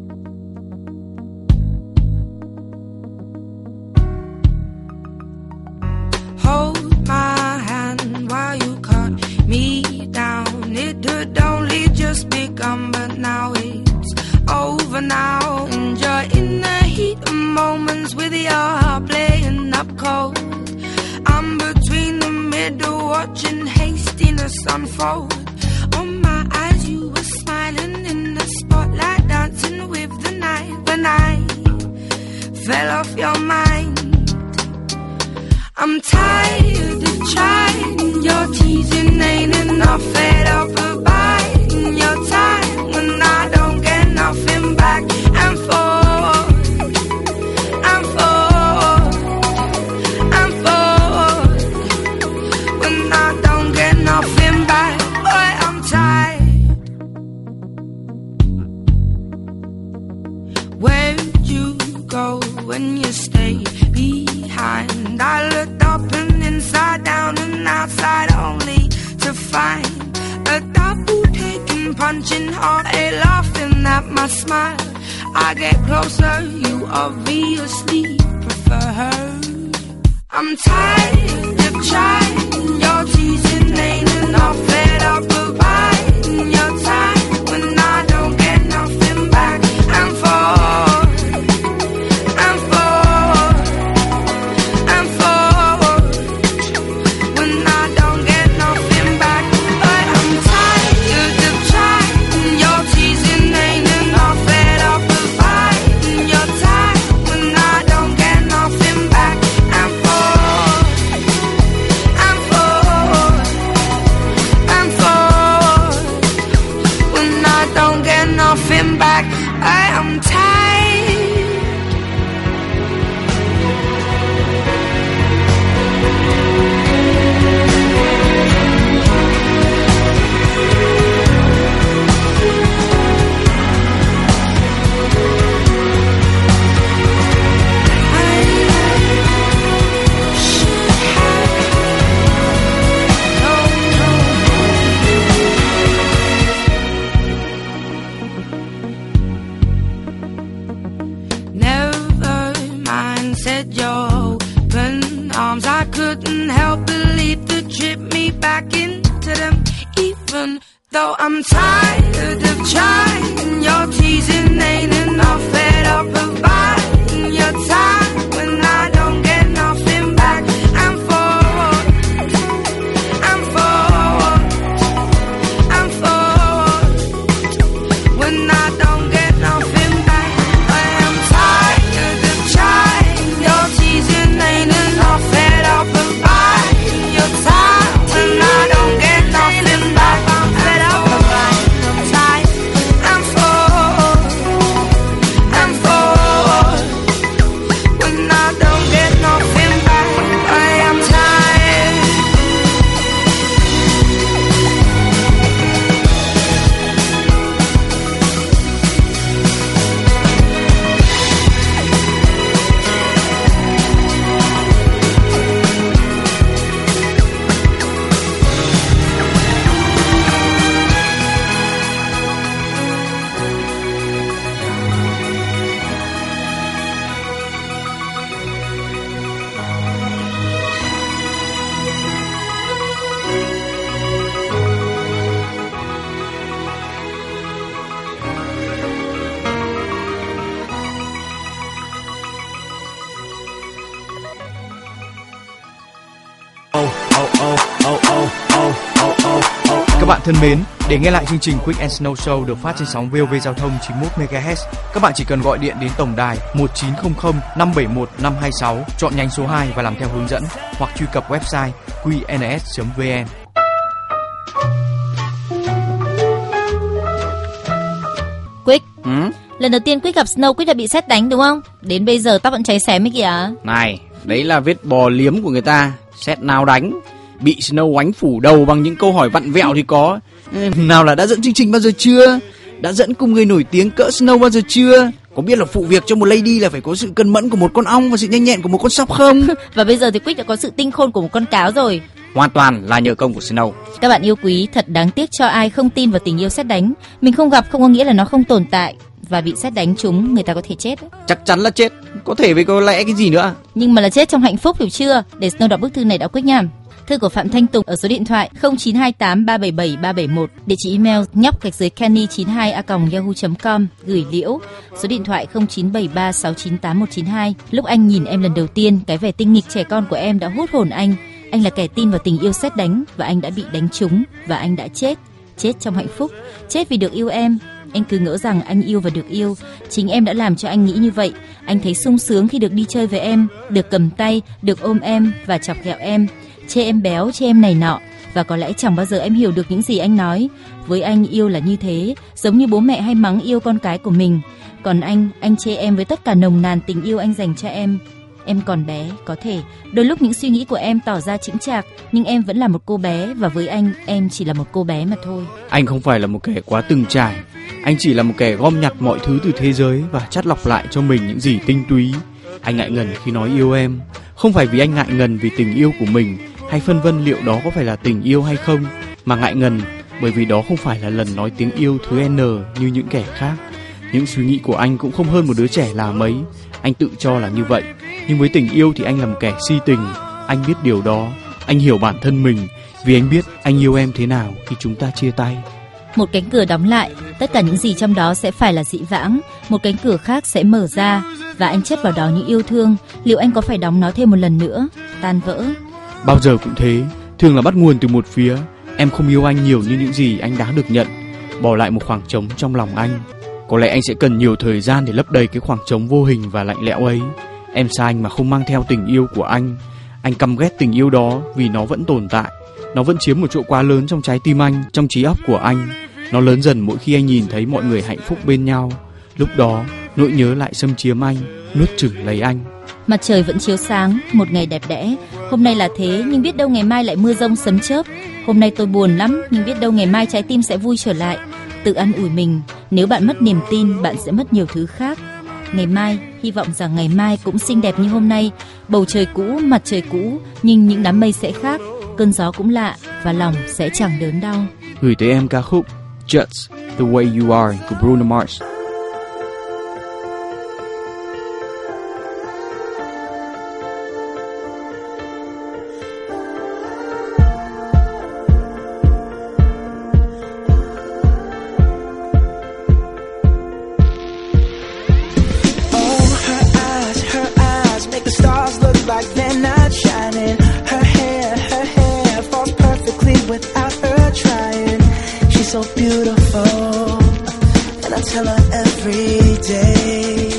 Speaker 6: just begun, but now it's over now. And you're in the heat of moments with your heart playing up cold. I'm between the middle, watching hastiness unfold. On my eyes, you were smiling in the spotlight, dancing with the night. When I fell off your mind, I'm tired of trying. Your teasing ain't enough. Fed up of biding your time when I don't get nothing back. And forth, and forth, and forth. When I don't get nothing back, boy, I'm tired. Where'd you go when you stay behind? I looked up and inside down and outside only to find a double taking, punching hard, a laughing at my smile. I get closer, you obviously prefer her. I'm tired of trying, your teasing ain't enough. Fed up of biding your time when I don't get nothing back. And forth, and forth, and forward when I don't get nothing back. But I'm tired of trying, your teasing ain't enough. Fed up of biding your time when I don't get nothing back. And forth, and forth, and forward when I don't get nothing back. I am tired. Never mind, said your open arms. I couldn't help but leave to trip me back into them. Even though I'm tired of trying, your teasing ain't enough. Fed up of biding your time when I don't get nothing back. And forward, and forward, and forward when I don't get nothing back. I am tired of trying, your teasing ain't enough. Fed up of biding your time when I don't get nothing back. I'm fed up of biding your time. And forward, and forward when I don't get nothing back. I am tired.
Speaker 1: Các bạn thân mến, để nghe lại chương trình Quick and Snow Show được phát trên sóng vê o vê Giao thông chín mươi mốt mê ga héc, các bạn chỉ cần gọi điện đến tổng đài một chín không không năm bảy một năm hai sáu, chọn nhánh số hai và làm theo hướng dẫn, hoặc truy cập website quy en ét chấm vê en.
Speaker 2: Quick,
Speaker 7: Ừ?
Speaker 2: lần đầu tiên Quick gặp Snow, Quick đã bị sét đánh đúng không? Đến bây giờ tóc vẫn cháy xém ấy kìa.
Speaker 7: Này, đấy là vết bò liếm của người ta. Sét nào đánh. Bị Snow oánh phủ đầu bằng những câu hỏi vặn vẹo thì có.
Speaker 1: Nào là đã dẫn chương trình bao giờ chưa? Đã dẫn cùng người nổi tiếng cỡ Snow bao giờ chưa? Có biết là phụ việc cho một lady là phải có sự cẩn mẫn của một con ong và sự nhanh nhẹn của một con sóc không?
Speaker 2: Và bây giờ thì Quick đã có sự tinh khôn của một con cáo rồi.
Speaker 7: Hoàn toàn là nhờ công của Snow.
Speaker 2: Các bạn yêu quý, thật đáng tiếc cho ai không tin vào tình yêu sét đánh. Mình không gặp không có nghĩa là nó không tồn tại. Và bị sét đánh trúng người ta có thể chết.
Speaker 7: Chắc chắn là chết. Có thể với có lẽ cái gì nữa.
Speaker 2: Nhưng mà là chết trong hạnh phúc, hiểu chưa? Để Snow đọc bức thư này đã Quick nha. Thư của Phạm Thanh Tùng ở số điện thoại không chín hai tám ba bảy bảy ba bảy một, địa chỉ email nhóc gạch dưới kenny chín hai a còng yahoo chấm com, gửi Liễu, số điện thoại không chín bảy ba sáu chín tám một chín hai. Lúc anh nhìn em lần đầu tiên, cái vẻ tinh nghịch trẻ con của em đã hút hồn anh. Anh là kẻ tin vào tình yêu sét đánh và anh đã bị đánh trúng và anh đã chết, chết trong hạnh phúc, chết vì được yêu em. Anh cứ ngỡ rằng anh yêu và được yêu. Chính em đã làm cho anh nghĩ như vậy. Anh thấy sung sướng khi được đi chơi với em, được cầm tay, được ôm em và chọc ghẹo em, chê em béo, chê em này nọ. Và có lẽ chẳng bao giờ em hiểu được những gì anh nói. Với anh yêu là như thế, giống như bố mẹ hay mắng yêu con cái của mình. Còn anh, anh chê em với tất cả nồng nàn tình yêu anh dành cho em. Em còn bé, có thể đôi lúc những suy nghĩ của em tỏ ra chững chạc, nhưng em vẫn là một cô bé, và với anh, em chỉ là một cô bé mà thôi.
Speaker 1: Anh không phải là một kẻ quá từng trải. Anh chỉ là một kẻ gom nhặt mọi thứ từ thế giới và chắt lọc lại cho mình những gì tinh túy. Anh ngại ngần khi nói yêu em, không phải vì anh ngại ngần vì tình yêu của mình hay phân vân liệu đó có phải là tình yêu hay không, mà ngại ngần bởi vì đó không phải là lần nói tiếng yêu thứ N như những kẻ khác. Những suy nghĩ của anh cũng không hơn một đứa trẻ là mấy. Anh tự cho là như vậy, nhưng với tình yêu thì anh là một kẻ si tình. Anh biết điều đó. Anh hiểu bản thân mình, vì anh biết anh yêu em thế nào khi chúng ta chia tay.
Speaker 2: Một cánh cửa đóng lại, tất cả những gì trong đó sẽ phải là dị vãng. Một cánh cửa khác sẽ mở ra, và anh chất vào đó những yêu thương. Liệu anh có phải đóng nó thêm một lần nữa? Tan vỡ.
Speaker 1: Bao giờ cũng thế, thường là bắt nguồn từ một phía. Em không yêu anh nhiều như những gì anh đáng được nhận, bỏ lại một khoảng trống trong lòng anh. Có lẽ anh sẽ cần nhiều thời gian để lấp đầy cái khoảng trống vô hình và lạnh lẽo ấy. Em xa anh mà không mang theo tình yêu của anh. Anh căm ghét tình yêu đó vì nó vẫn tồn tại. Nó vẫn chiếm một chỗ quá lớn trong trái tim anh, trong trí óc của anh. Nó lớn dần mỗi khi anh nhìn thấy mọi người hạnh phúc bên nhau. Lúc đó, nỗi nhớ lại xâm chiếm anh, nuốt chửng lấy anh.
Speaker 2: Mặt trời vẫn chiếu sáng, một ngày đẹp đẽ. Hôm nay là thế, nhưng biết đâu ngày mai lại mưa rông sấm chớp. Hôm nay tôi buồn lắm, nhưng biết đâu ngày mai trái tim sẽ vui trở lại. Tự an ủi mình, nếu bạn mất niềm tin, bạn sẽ mất nhiều thứ khác. Ngày mai, hy vọng rằng ngày mai cũng xinh đẹp như hôm nay. Bầu trời cũ, mặt trời cũ, nhưng những đám mây sẽ khác. Cơn gió cũng lạ, và lòng sẽ chẳng đớn đau.
Speaker 1: Gửi tới em ca khúc Just the Way You Are của Bruno Mars.
Speaker 3: So beautiful, and I tell her every day.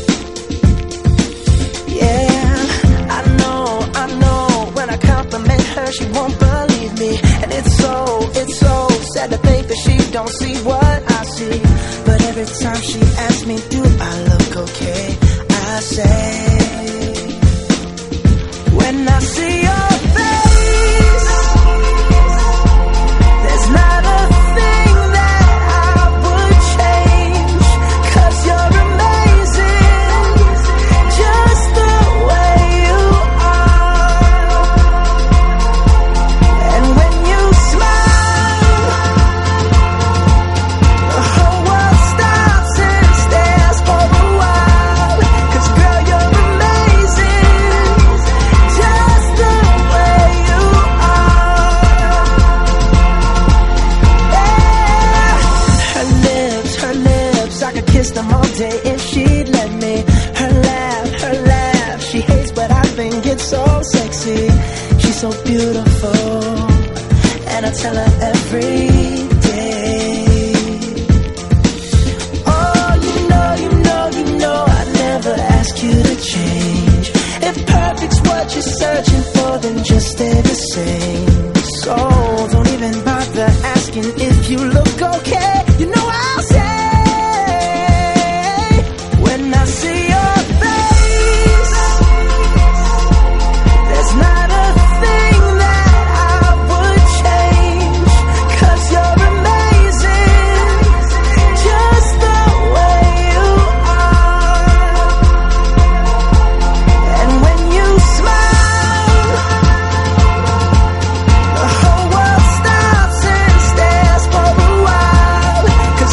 Speaker 3: Yeah, I know, I know. When I compliment her, she won't believe me, and it's so, it's so sad to think that she don't see what I see. But every time she asks me, do I look okay? I say, when I see your face, there's not a them all day if she'd let me. Her laugh, her laugh, she hates but I think it's so sexy. She's so beautiful, and I tell her every day. Oh, you know, you know, you know I never ask you to change. If perfect's what you're searching for, then just stay the same. So don't even bother asking if you look okay. You know I'll say, I see your face, there's not a thing that I would change, 'cause you're amazing, just the way you are. And when you smile, the whole world stops and stares for a while, 'cause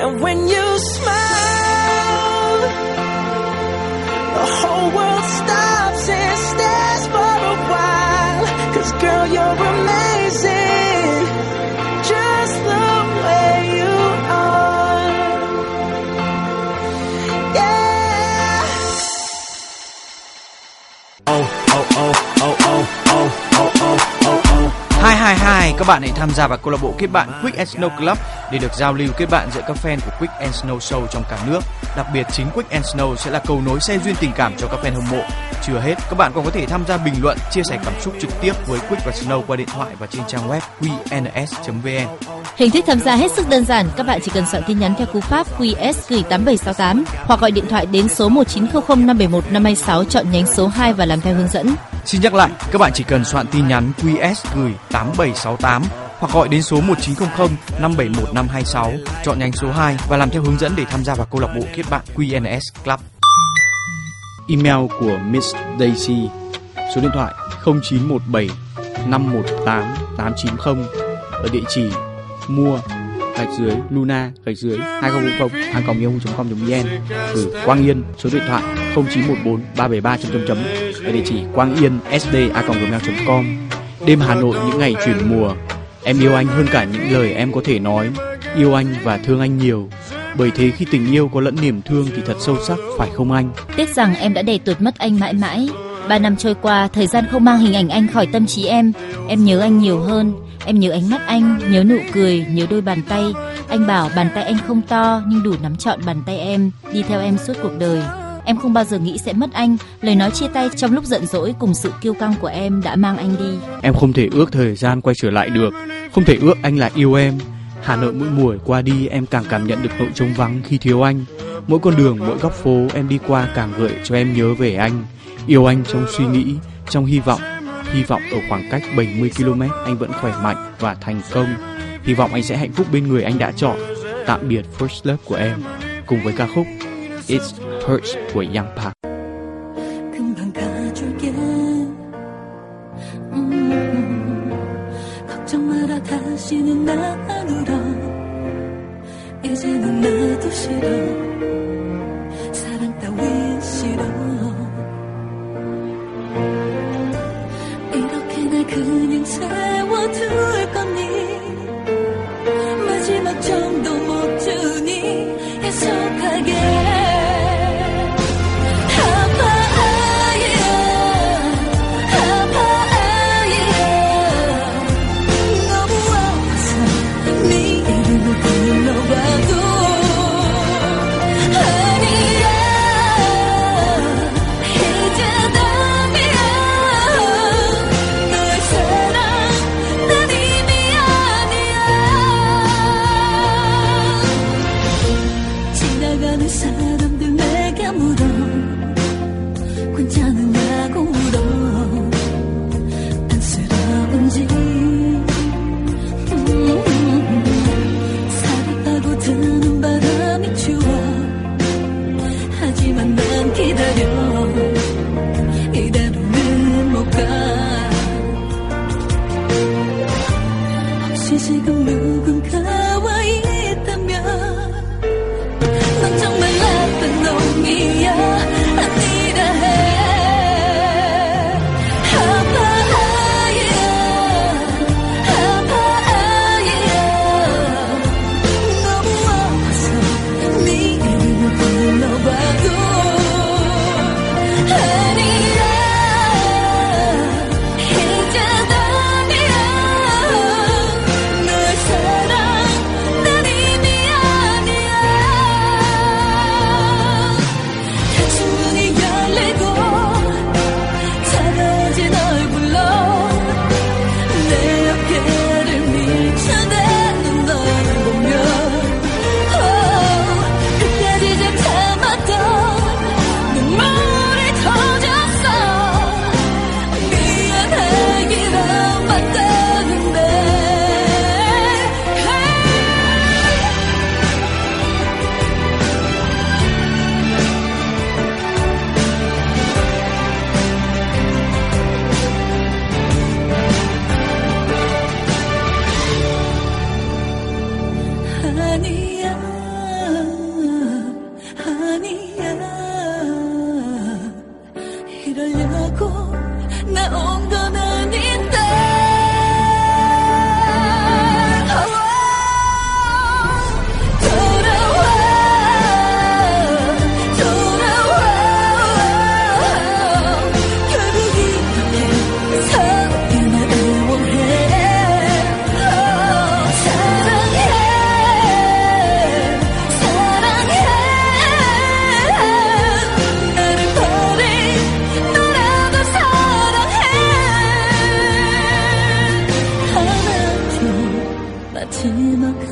Speaker 3: And when you smile, the whole world stops and stares for a while. 'Cause girl, you're amazing, just the way you are. Yeah.
Speaker 5: Oh, oh, oh, oh, oh, oh, oh, oh, oh, oh.
Speaker 7: hai hai hai, các bạn hãy tham gia vào câu lạc bộ kết bạn Quick and Snow Club để được giao lưu kết bạn giữa các fan của Quick and Snow Show trong cả nước. Đặc biệt, chính Quick and Snow sẽ là cầu nối xe duyên tình cảm cho các fan hâm mộ. Chưa hết, các bạn còn có thể tham gia bình luận, chia sẻ cảm xúc trực tiếp với Quick và Snow qua điện thoại và trên trang web quy en ét chấm vê en.
Speaker 2: Hình thức tham gia hết sức đơn giản, các bạn chỉ cần soạn tin nhắn theo cú pháp quy ét gửi tám bảy sáu tám hoặc gọi điện thoại đến số một chín không không năm bảy một năm hai sáu, chọn nhánh số hai và làm theo hướng dẫn.
Speaker 7: Xin nhắc lại, các bạn chỉ cần soạn tin nhắn quy ét gửi tám bảy sáu tám hoặc gọi đến số một chín không không năm bảy một năm hai sáu, chọn nhánh số hai và làm theo hướng dẫn để tham gia vào câu lạc bộ kết bạn quy en ét Club. Email của Miss Daisy, số điện thoại không chín một bảy năm một tám tám chín không, ở địa chỉ mua gạch dưới luna gạch dưới hai không không không a còng yahoo chấm com chấm vn, gửi Quang Yên, số điện thoại không chín một bốn ba bảy ba chấm chấm chấm, ở địa chỉ quang yên sd a còng gmail chấm com. Đêm Hà Nội những ngày chuyển mùa, em yêu anh hơn cả những lời em có thể nói. Yêu anh và thương anh nhiều, bởi thế khi tình yêu có lẫn niềm thương thì thật sâu sắc, phải không anh?
Speaker 2: Tiếc rằng em đã để tuột mất anh mãi mãi. Ba năm trôi qua, thời gian không mang hình ảnh anh khỏi tâm trí em. Em nhớ anh nhiều hơn. Em nhớ ánh mắt anh, nhớ nụ cười, nhớ đôi bàn tay. Anh bảo bàn tay anh không to nhưng đủ nắm trọn bàn tay em, đi theo em suốt cuộc đời. Em không bao giờ nghĩ sẽ mất anh. Lời nói chia tay trong lúc giận dỗi cùng sự kiêu căng của em đã mang anh đi.
Speaker 1: Em không thể ước thời gian quay trở lại được, không thể ước anh lại yêu em. Hà Nội mỗi mùa qua đi, em càng cảm nhận được nỗi trống vắng khi thiếu anh. Mỗi con đường, mỗi góc phố em đi qua càng gợi cho em nhớ về anh. Yêu anh trong suy nghĩ, trong hy vọng. Hy vọng ở khoảng cách bảy mươi ki lô mét anh vẫn khỏe mạnh và thành công. Hy vọng anh sẽ hạnh phúc bên người anh đã chọn. Tạm biệt First Love của em, cùng với ca khúc It Hurts của Young Park.
Speaker 4: 금방 가줄게. 음, 걱정 마라 다시는 나 안 울어. 이제는 나도 싫어. 사랑 따윈 싫어. 이렇게 날 그냥 세워둘 거니. 마지막 정도 못 주니 약속하게. 사람들 내게 물어 괜찮으냐고 물어 안쓰러운지 음, 살이 파고드는 바람이 추워 하지만 난 기다려 이대로는 못 가 혹시 지금 누군가와 있다면 넌 정말 나쁜 놈이야 아니라 해 아파야 아파야 너무 아파서 네 이름을 불러봐도 아니야 이제 아니야 널 사랑 난 이미 아니야 문이 열리고 차가워진 널 불러 내 어깨를 밀쳐대는 너를 보면 oh, 끝까지 잘 참았던 눈물이 터졌어 미안하기란 맞다는데 아니야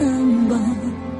Speaker 4: 한번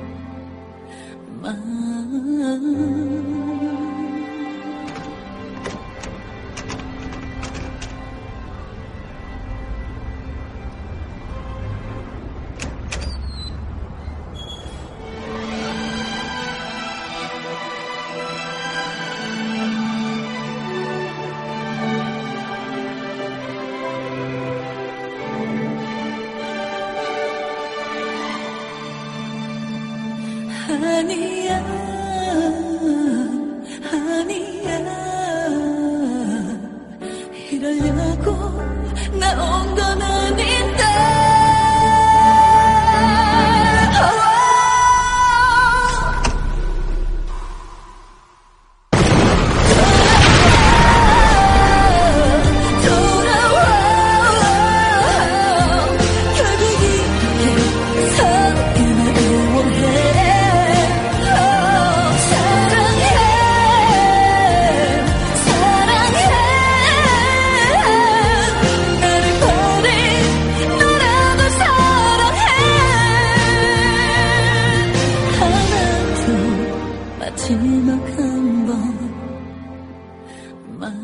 Speaker 4: 아니야 아니야 이러려고 나온 건 아닌데 마지막 한 번만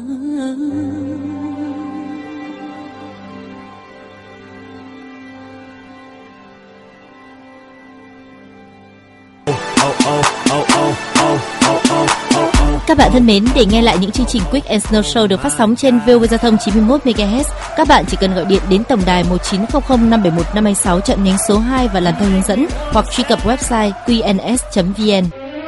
Speaker 2: Các bạn thân mến, để nghe lại những chương trình Quick and Snow Show được phát sóng trên vê o vê Giao thông chín mươi mốt mê ga héc, các bạn chỉ cần gọi điện đến tổng đài một chín không không năm bảy một năm hai sáu chọn nhánh số hai và làm theo hướng dẫn, hoặc truy cập website quy en ét chấm vê en.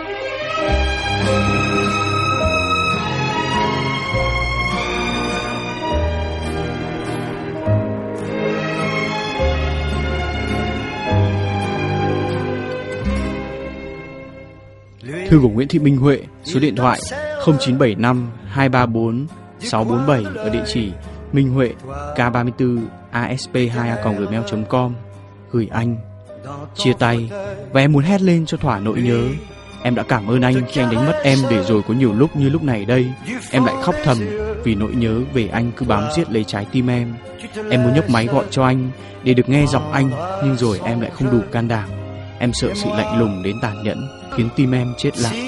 Speaker 1: Thư của Nguyễn Thị Minh Huệ, số điện thoại không chín bảy năm hai ba bốn sáu bốn bảy, ở địa chỉ minh huệ k ba mươi tư a ét pê hai a còng gmail chấm com. Gửi anh. Chia tay và em muốn hét lên cho thỏa nỗi nhớ. Em đã cảm ơn anh khi anh đánh mất em, để rồi có nhiều lúc như lúc này đây em lại khóc thầm vì nỗi nhớ về anh cứ bám giết lấy trái tim em. Em muốn nhấc máy gọi cho anh để được nghe giọng anh, nhưng rồi em lại không đủ can đảm. Em sợ sự lạnh lùng đến tàn nhẫn khiến tim em chết lặng.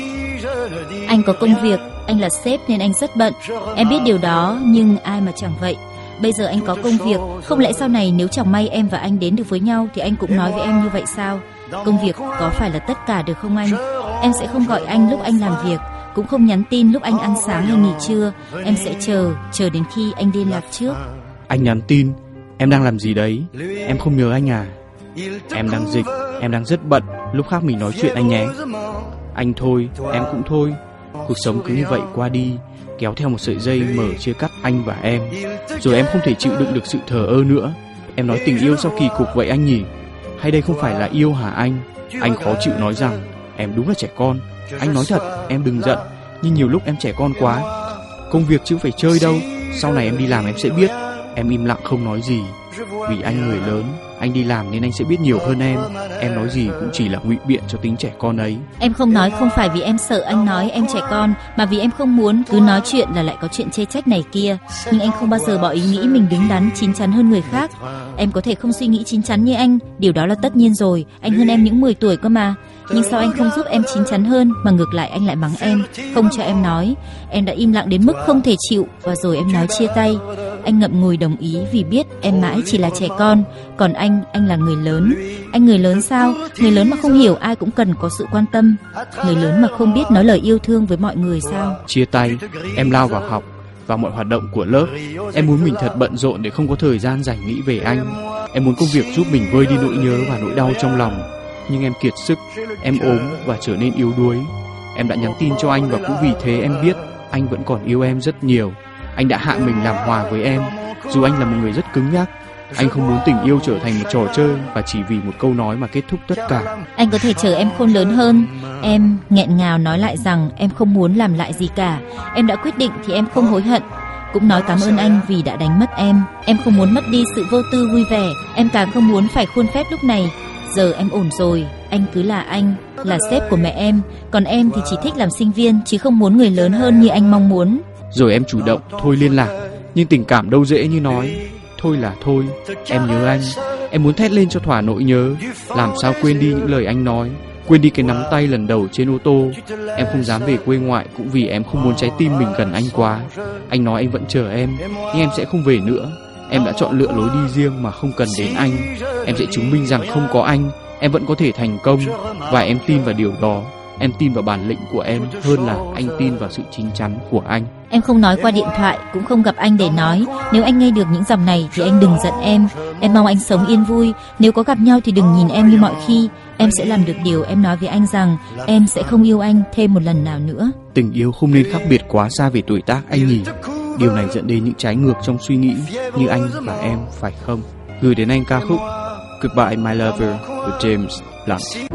Speaker 2: Anh có công việc, anh là sếp nên anh rất bận. Em biết điều đó, nhưng ai mà chẳng vậy. Bây giờ anh có công việc, không lẽ sau này nếu chẳng may em và anh đến được với nhau thì anh cũng nói với em như vậy sao? Công việc có phải là tất cả được không anh? Em sẽ không gọi anh lúc anh làm việc, cũng không nhắn tin lúc anh ăn sáng hay nghỉ trưa. Em sẽ chờ, chờ đến khi anh liên lạc trước.
Speaker 1: Anh nhắn tin, em đang làm gì đấy? Em không nhớ anh à? Em đang dịch, em đang rất bận, lúc khác mình nói chuyện anh nhé. Anh thôi, em cũng thôi. Cuộc sống cứ như vậy qua đi, kéo theo một sợi dây mở chia cắt anh và em. Rồi em không thể chịu đựng được sự thờ ơ nữa. Em nói tình yêu sao kỳ cục vậy anh nhỉ? Hay đây không phải là yêu hả anh? Anh khó chịu nói rằng em đúng là trẻ con. Anh nói thật, em đừng giận, nhưng nhiều lúc em trẻ con quá. Công việc chứ phải chơi đâu. Sau này em đi làm em sẽ biết. Em im lặng không nói gì vì anh người lớn. Anh đi làm nên anh sẽ biết nhiều hơn em. Em nói gì cũng chỉ là ngụy biện cho tính trẻ con ấy.
Speaker 2: Em không nói không phải vì em sợ anh nói em trẻ con, mà vì em không muốn cứ nói chuyện là lại có chuyện chê trách này kia. Nhưng anh không bao giờ bỏ ý nghĩ mình đứng đắn chín chắn hơn người khác. Em có thể không suy nghĩ chín chắn như anh, điều đó là tất nhiên rồi. Anh hơn em những mười tuổi cơ mà. Nhưng sao anh không giúp em chín chắn hơn, mà ngược lại anh lại mắng em, không cho em nói. Em đã im lặng đến mức không thể chịu, và rồi em nói chia tay. Anh ngậm ngùi đồng ý vì biết em mãi chỉ là trẻ con. Còn anh, anh là người lớn. Anh người lớn sao? Người lớn mà không hiểu ai cũng cần có sự quan tâm. Người lớn mà không biết nói lời yêu thương với mọi người sao?
Speaker 1: Chia tay, em lao vào học, vào mọi hoạt động của lớp. Em muốn mình thật bận rộn để không có thời gian rảnh nghĩ về anh. Em muốn công việc giúp mình vơi đi nỗi nhớ và nỗi đau trong lòng. Nhưng em kiệt sức, em ốm và trở nên yếu đuối. Em đã nhắn tin cho anh và cũng vì thế em biết anh vẫn còn yêu em rất nhiều. Anh đã hạ mình làm hòa với em, dù anh là một người rất cứng nhắc. Anh không muốn tình yêu trở thành một trò chơi và chỉ vì một câu nói mà kết thúc tất cả.
Speaker 2: Anh có thể chờ em khôn lớn hơn. Em nghẹn ngào nói lại rằng em không muốn làm lại gì cả. Em đã quyết định thì em không hối hận. Cũng nói cảm ơn anh vì đã đánh mất em. Em không muốn mất đi sự vô tư vui vẻ. Em càng không muốn phải khuôn phép lúc này. Giờ em ổn rồi, anh cứ là anh, là sếp của mẹ em. Còn em thì chỉ thích làm sinh viên, chứ không muốn người lớn hơn như anh mong muốn.
Speaker 1: Rồi em chủ động thôi liên lạc. Nhưng tình cảm đâu dễ như nói thôi là thôi. Em nhớ anh, Em muốn thét lên cho thỏa nỗi nhớ. Làm sao quên đi những lời anh nói, quên đi cái nắm tay lần đầu trên ô tô. Em không dám về quê ngoại cũng vì em không muốn trái tim mình gần anh quá. Anh nói anh vẫn chờ em, nhưng em sẽ không về nữa. Em đã chọn lựa lối đi riêng mà không cần đến anh. Em sẽ chứng minh rằng không có anh, em vẫn có thể thành công. Và em tin vào điều đó. Em tin vào bản lĩnh của em hơn là anh tin vào sự chín chắn của anh.
Speaker 2: Em không nói qua điện thoại, cũng không gặp anh để nói. Nếu anh nghe được những dòng này thì anh đừng giận em. Em mong anh sống yên vui. Nếu có gặp nhau thì đừng nhìn em như mọi khi. Em sẽ làm được điều em nói với anh rằng em sẽ không yêu anh thêm một lần nào nữa.
Speaker 1: Tình yêu không nên khác biệt quá xa về tuổi tác anh nhỉ. Điều này dẫn đến những trái ngược trong suy nghĩ như anh và em, phải không? Gửi đến anh ca khúc Goodbye My Lover của James Blunt.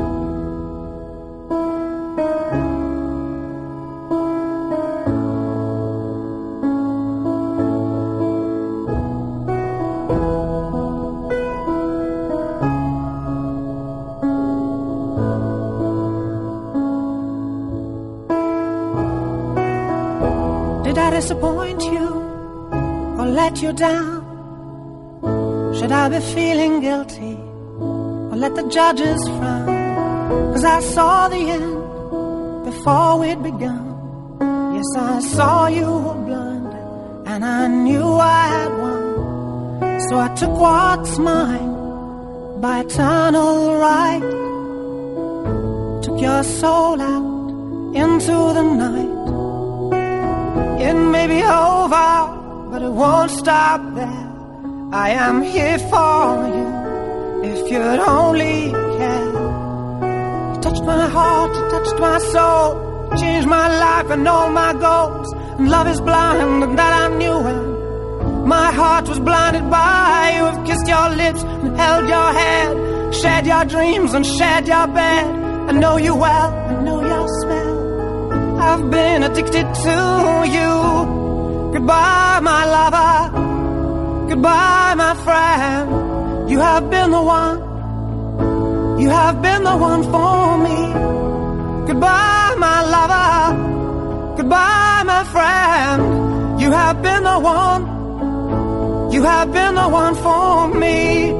Speaker 6: Did I disappoint you or let you down? Should I be feeling guilty or let the judges frown? 'Cause I saw the end before we'd begun. Yes, I saw you were blind and I knew I had won. So I took what's mine by eternal right. Took your soul out into the night. It may be over, but it won't stop there. I am here for you, if you'd only care. You touched my heart, you touched my soul, changed my life and all my goals. And love is blind, and that I knew when my heart was blinded by you. Have kissed your lips and held your head, shared your dreams and shared your bed. I know you well, I know your smell. I've been addicted to you. Goodbye, my lover. Goodbye, my friend. You have been the one. You have been the one for me. Goodbye, my lover. Goodbye, my friend. You have been the one. You have been the one for me.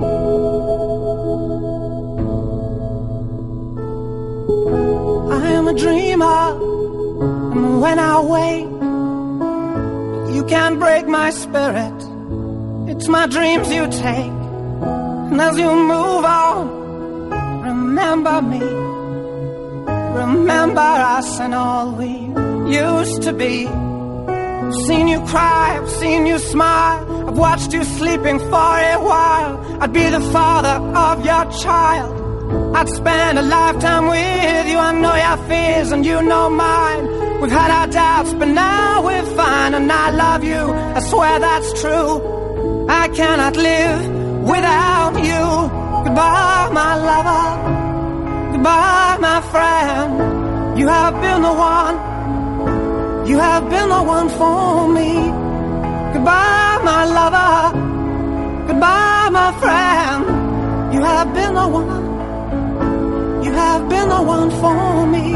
Speaker 6: I am a dreamer. And when I wake, you can't break my spirit. It's my dreams you take. And as you move on, remember me. Remember us and all we used to be. I've seen you cry, I've seen you smile. I've watched you sleeping for a while. I'd be the father of your child. I'd spend a lifetime with you. I know your fears and you know mine. We've had our doubts, but now we're fine. And I love you, I swear that's true. I cannot live without you. Goodbye, my lover. Goodbye, my friend. You have been the one. You have been the one for me. Goodbye, my lover. Goodbye, my friend. You have been the one. You have been the one for me.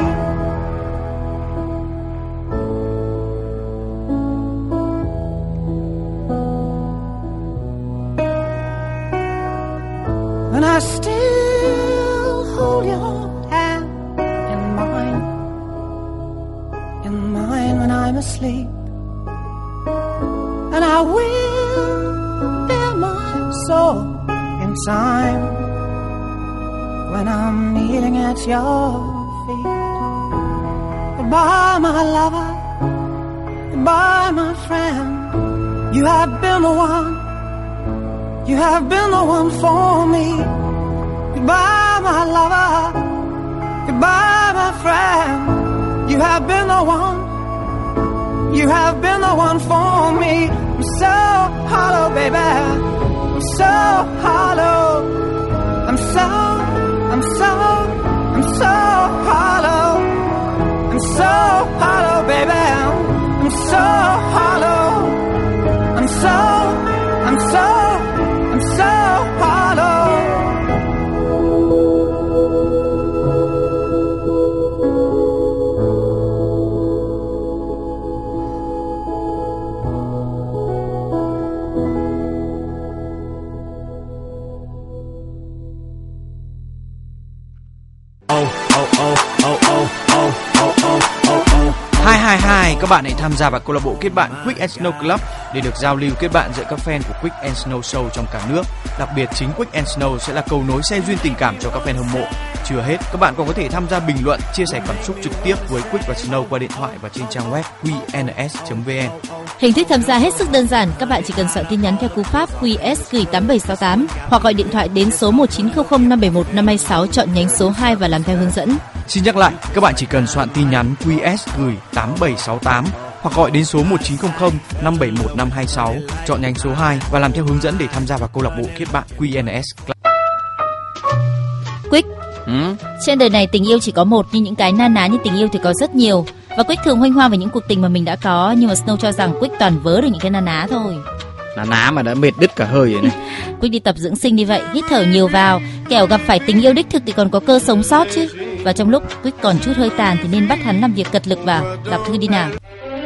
Speaker 6: And I still hold your hand in mine, in mine when I'm asleep. And I will bear my soul in time when I'm kneeling at your feet. Goodbye, my lover. Goodbye, my friend. You have been the one. You have been the one for me. Goodbye, my lover. Goodbye, my friend. You have been the one. You have been the one for me. I'm so hollow, baby. I'm so hollow. I'm so, I'm so, I'm so hollow. I'm so hollow, baby. I'm so hollow. I'm so, I'm so, I'm so hollow.
Speaker 5: oh, oh, oh, oh, oh, oh, oh, oh.
Speaker 7: hai hai hai, các bạn hãy tham gia vào câu lạc bộ kết bạn Quick and Snow Club để được giao lưu kết bạn giữa các fan của Quick and Snow Show trong cả nước. Đặc biệt, chính Quick and Snow sẽ là cầu nối xe duyên tình cảm cho các fan hâm mộ. Chưa hết, các bạn còn có thể tham gia bình luận, chia sẻ cảm xúc trực tiếp với Quick và Snow qua điện thoại và trên trang web quy en ét chấm vê en.
Speaker 2: Hình thức tham gia hết sức đơn giản, các bạn chỉ cần soạn tin nhắn theo cú pháp quy ét gửi tám bảy sáu tám hoặc gọi điện thoại đến số một chín không không năm bảy một năm hai sáu, chọn nhánh số hai và làm theo hướng dẫn.
Speaker 7: Xin nhắc lại, các bạn chỉ cần soạn tin nhắn quy ét gửi tám bảy sáu tám hoặc gọi đến số một chín không không năm bảy một năm hai sáu, chọn nhánh số hai và làm theo hướng dẫn để tham gia vào câu lạc bộ kết bạn quy en ét Club.
Speaker 2: Quick, ừ? Trên đời này tình yêu chỉ có một, nhưng những cái na ná như tình yêu thì có rất nhiều. Và Quick thường huênh hoang về những cuộc tình mà mình đã có, nhưng mà Snow cho rằng Quick toàn vớ được những cái na ná thôi.
Speaker 1: Na ná mà đã mệt đứt cả hơi rồi này.
Speaker 2: Quick đi tập dưỡng sinh đi vậy, hít thở nhiều vào, kẻo gặp phải tình yêu đích thực thì còn có cơ sống sót chứ. Và trong lúc Quick còn chút hơi tàn thì nên bắt hắn làm việc cật lực vào. Đọc thư đi nào.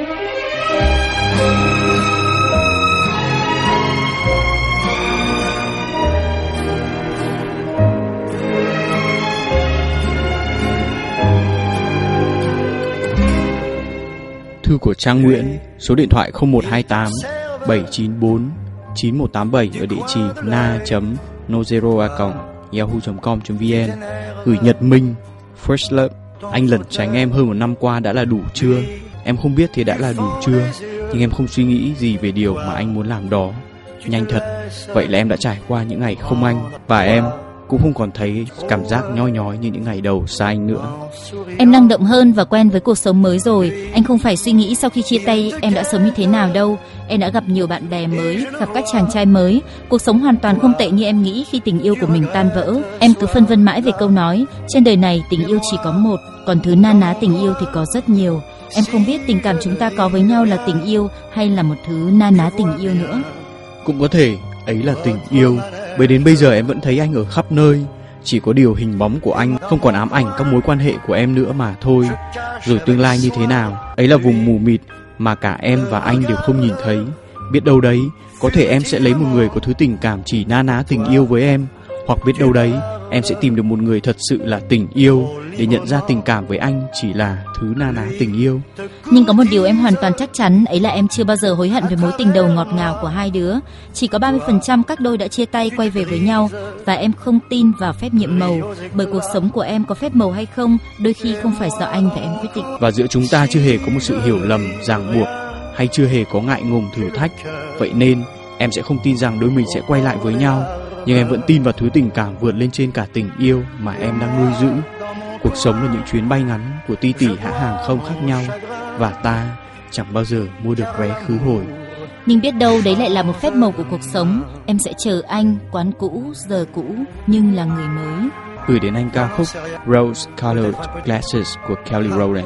Speaker 1: Thư của Trang Nguyễn, số điện thoại không một hai tám bảy chín bốn chín một tám bảy, ở địa chỉ na chấm nozero a còng yahoo chấm com chấm vn. Gửi Nhật Minh. First love, anh lẩn tránh em hơn một năm qua đã là đủ chưa? Em không biết thì đã là đủ chưa, nhưng em không suy nghĩ gì về điều mà anh muốn làm đó. Nhanh thật, vậy là em đã trải qua những ngày không anh, và em cũng không còn thấy cảm giác nhói nhói như những ngày đầu xa anh nữa.
Speaker 2: Em năng động hơn và quen với cuộc sống mới rồi. Anh không phải suy nghĩ sau khi chia tay em đã sống như thế nào đâu. Em đã gặp nhiều bạn bè mới, gặp các chàng trai mới. Cuộc sống hoàn toàn không tệ như em nghĩ khi tình yêu của mình tan vỡ. Em cứ phân vân mãi về câu nói trên đời này tình yêu chỉ có một, còn thứ na ná tình yêu thì có rất nhiều. Em không biết tình cảm chúng ta có với nhau là tình yêu hay là một thứ na ná tình yêu nữa.
Speaker 1: Cũng có thể ấy là tình yêu, bởi đến bây giờ em vẫn thấy anh ở khắp nơi. Chỉ có điều hình bóng của anh không còn ám ảnh các mối quan hệ của em nữa mà thôi. Rồi tương lai như thế nào, ấy là vùng mù mịt mà cả em và anh đều không nhìn thấy. Biết đâu đấy, có thể em sẽ lấy một người có thứ tình cảm chỉ na ná tình yêu với em. Hoặc biết đâu đấy, em sẽ tìm được một người thật sự là tình yêu, để nhận ra tình cảm với anh chỉ là thứ na ná tình yêu.
Speaker 2: Nhưng có một điều em hoàn toàn chắc chắn, ấy là em chưa bao giờ hối hận về mối tình đầu ngọt ngào của hai đứa. Chỉ có ba mươi phần trăm các đôi đã chia tay quay về với nhau. Và em không tin vào phép nhiệm màu, bởi cuộc sống của em có phép màu hay không đôi khi không phải do anh và em quyết định.
Speaker 1: Và giữa chúng ta chưa hề có một sự hiểu lầm, ràng buộc, hay chưa hề có ngại ngùng thử thách. Vậy nên em sẽ không tin rằng đôi mình sẽ quay lại với nhau. Nhưng em vẫn tin vào thứ tình cảm vượt lên trên cả tình yêu mà em đang nuôi giữ. Cuộc sống là những chuyến bay ngắn của ti tỷ hãng hàng không khác nhau, và ta chẳng bao giờ mua được vé khứ hồi.
Speaker 2: Nhưng biết đâu đấy lại là một phép màu của cuộc sống. Em sẽ chờ anh, quán cũ, giờ cũ, nhưng là người mới.
Speaker 1: Gửi đến anh ca khúc Rose Colored Glasses của Kelly Rowland.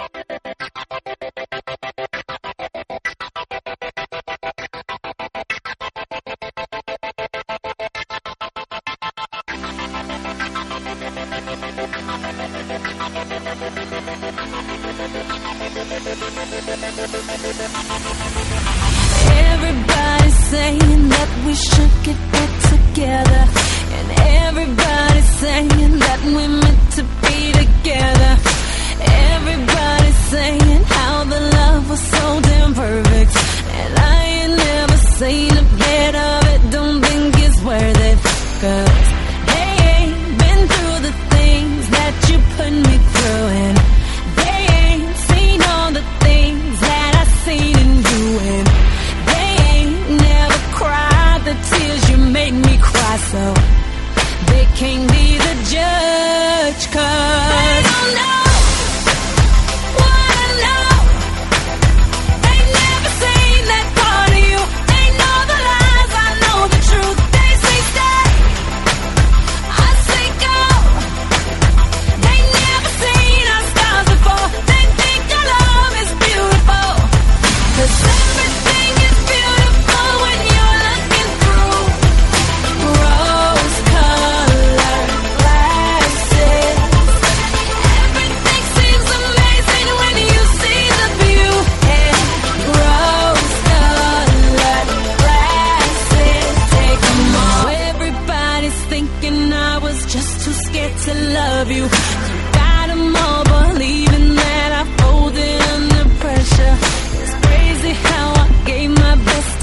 Speaker 4: Everybody's saying that we should get back together, and everybody's saying that we're meant to be together. Everybody's saying how the love was so damn perfect, and I ain't never seen a bit of it, don't think it's worth it. Cause they ain't been through the things that you put me through, and they ain't seen all the things that I seen in you, and they ain't never cried the tears you made me cry, so they can't be the judge, cause they don't know what I know. They never seen that part of you. They know the lies, I know the truth. They say stay, I say go. They never seen our stars before. They think our love is beautiful, cause everything is beautiful when you're looking through rose-colored glasses. Everything seems amazing when you see the view in rose-colored glasses. Take them all. Everybody's thinking I was just too scared to love you. You got 'em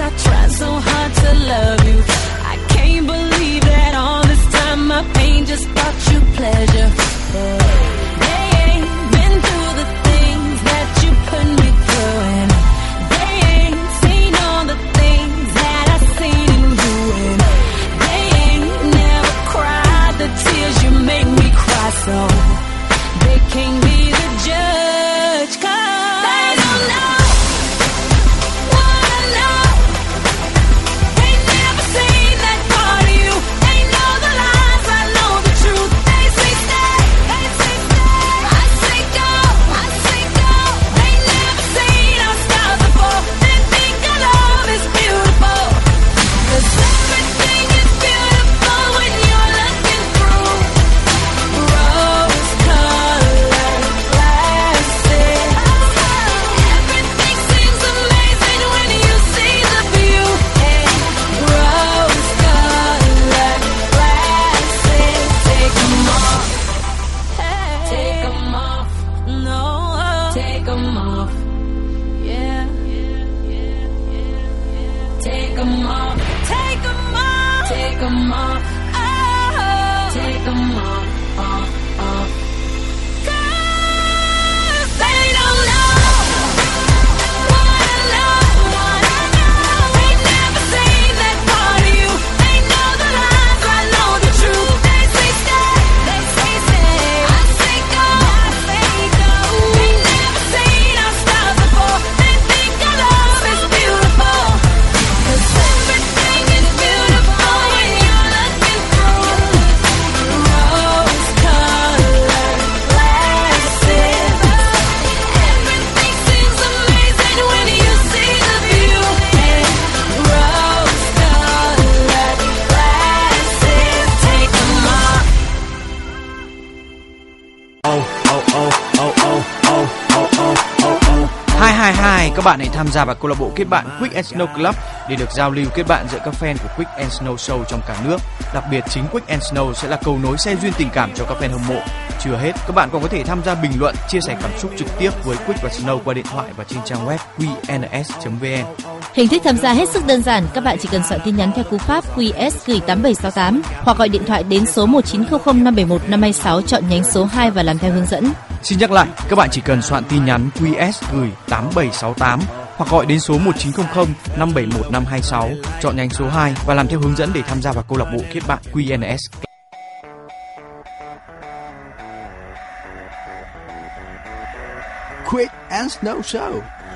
Speaker 8: I tried so hard to love you. I can't believe that all this time my pain just brought you pleasure. They ain't been through the things that you put me through, and they ain't seen all the things that I seen in you, and they ain't never cried the tears you make me cry, so they can't be the judge, 'cause they don't know what I know. They never seen that part of you. They know the lies, I know the truth. They say stay, they say stay. I say go, I say go. They never seen our stars before. They think our love is beautiful, 'cause everything is beautiful when you're looking through rose-colored glasses. Everything seems amazing when you see the view in rose-colored glasses. Take 'em off, take 'em off, no, take 'em off, yeah. Take 'em off, take 'em off, take 'em off, oh, take 'em off, off, off. 'Cause they don't know what I know, what I know. They never seen that part of you. They know the lies, I know the truth. They say stay, they say stay. I say go, I say go. They never seen our stars before. They think our love is beautiful, 'cause everything is beautiful when you're looking through rose-colored glasses. Everything seems amazing when you see the view in rose-colored glasses. Take 'em off.
Speaker 5: Oh, oh, oh, oh, oh, oh, oh, oh, oh, oh.
Speaker 7: hai hai hai, các bạn hãy tham gia vào câu lạc bộ kết bạn Quick and Snow Club để được giao lưu kết bạn giữa các fan của Quick and Snow Show trong cả nước. Đặc biệt, chính Quick and Snow sẽ là cầu nối xe duyên tình cảm cho các fan hâm mộ. Chưa hết, các bạn còn có thể tham gia bình luận, chia sẻ cảm xúc trực tiếp với Quick và Snow qua điện thoại và trên trang web quy en ес chấm vê en.
Speaker 2: Hình thức tham gia hết sức đơn giản, các bạn chỉ cần soạn tin nhắn theo cú pháp quy ét gửi tám bảy sáu tám hoặc gọi điện thoại đến số một chín không không năm bảy một năm hai sáu, chọn nhánh số hai và làm theo hướng dẫn.
Speaker 7: Xin nhắc lại, các bạn chỉ cần soạn tin nhắn quy ét gửi tám bảy sáu tám hoặc gọi đến số một chín không không năm bảy một năm hai sáu, chọn nhánh số hai và làm theo hướng dẫn để tham gia vào câu lạc bộ kết bạn quy en ес.
Speaker 9: Quick and Snow Show.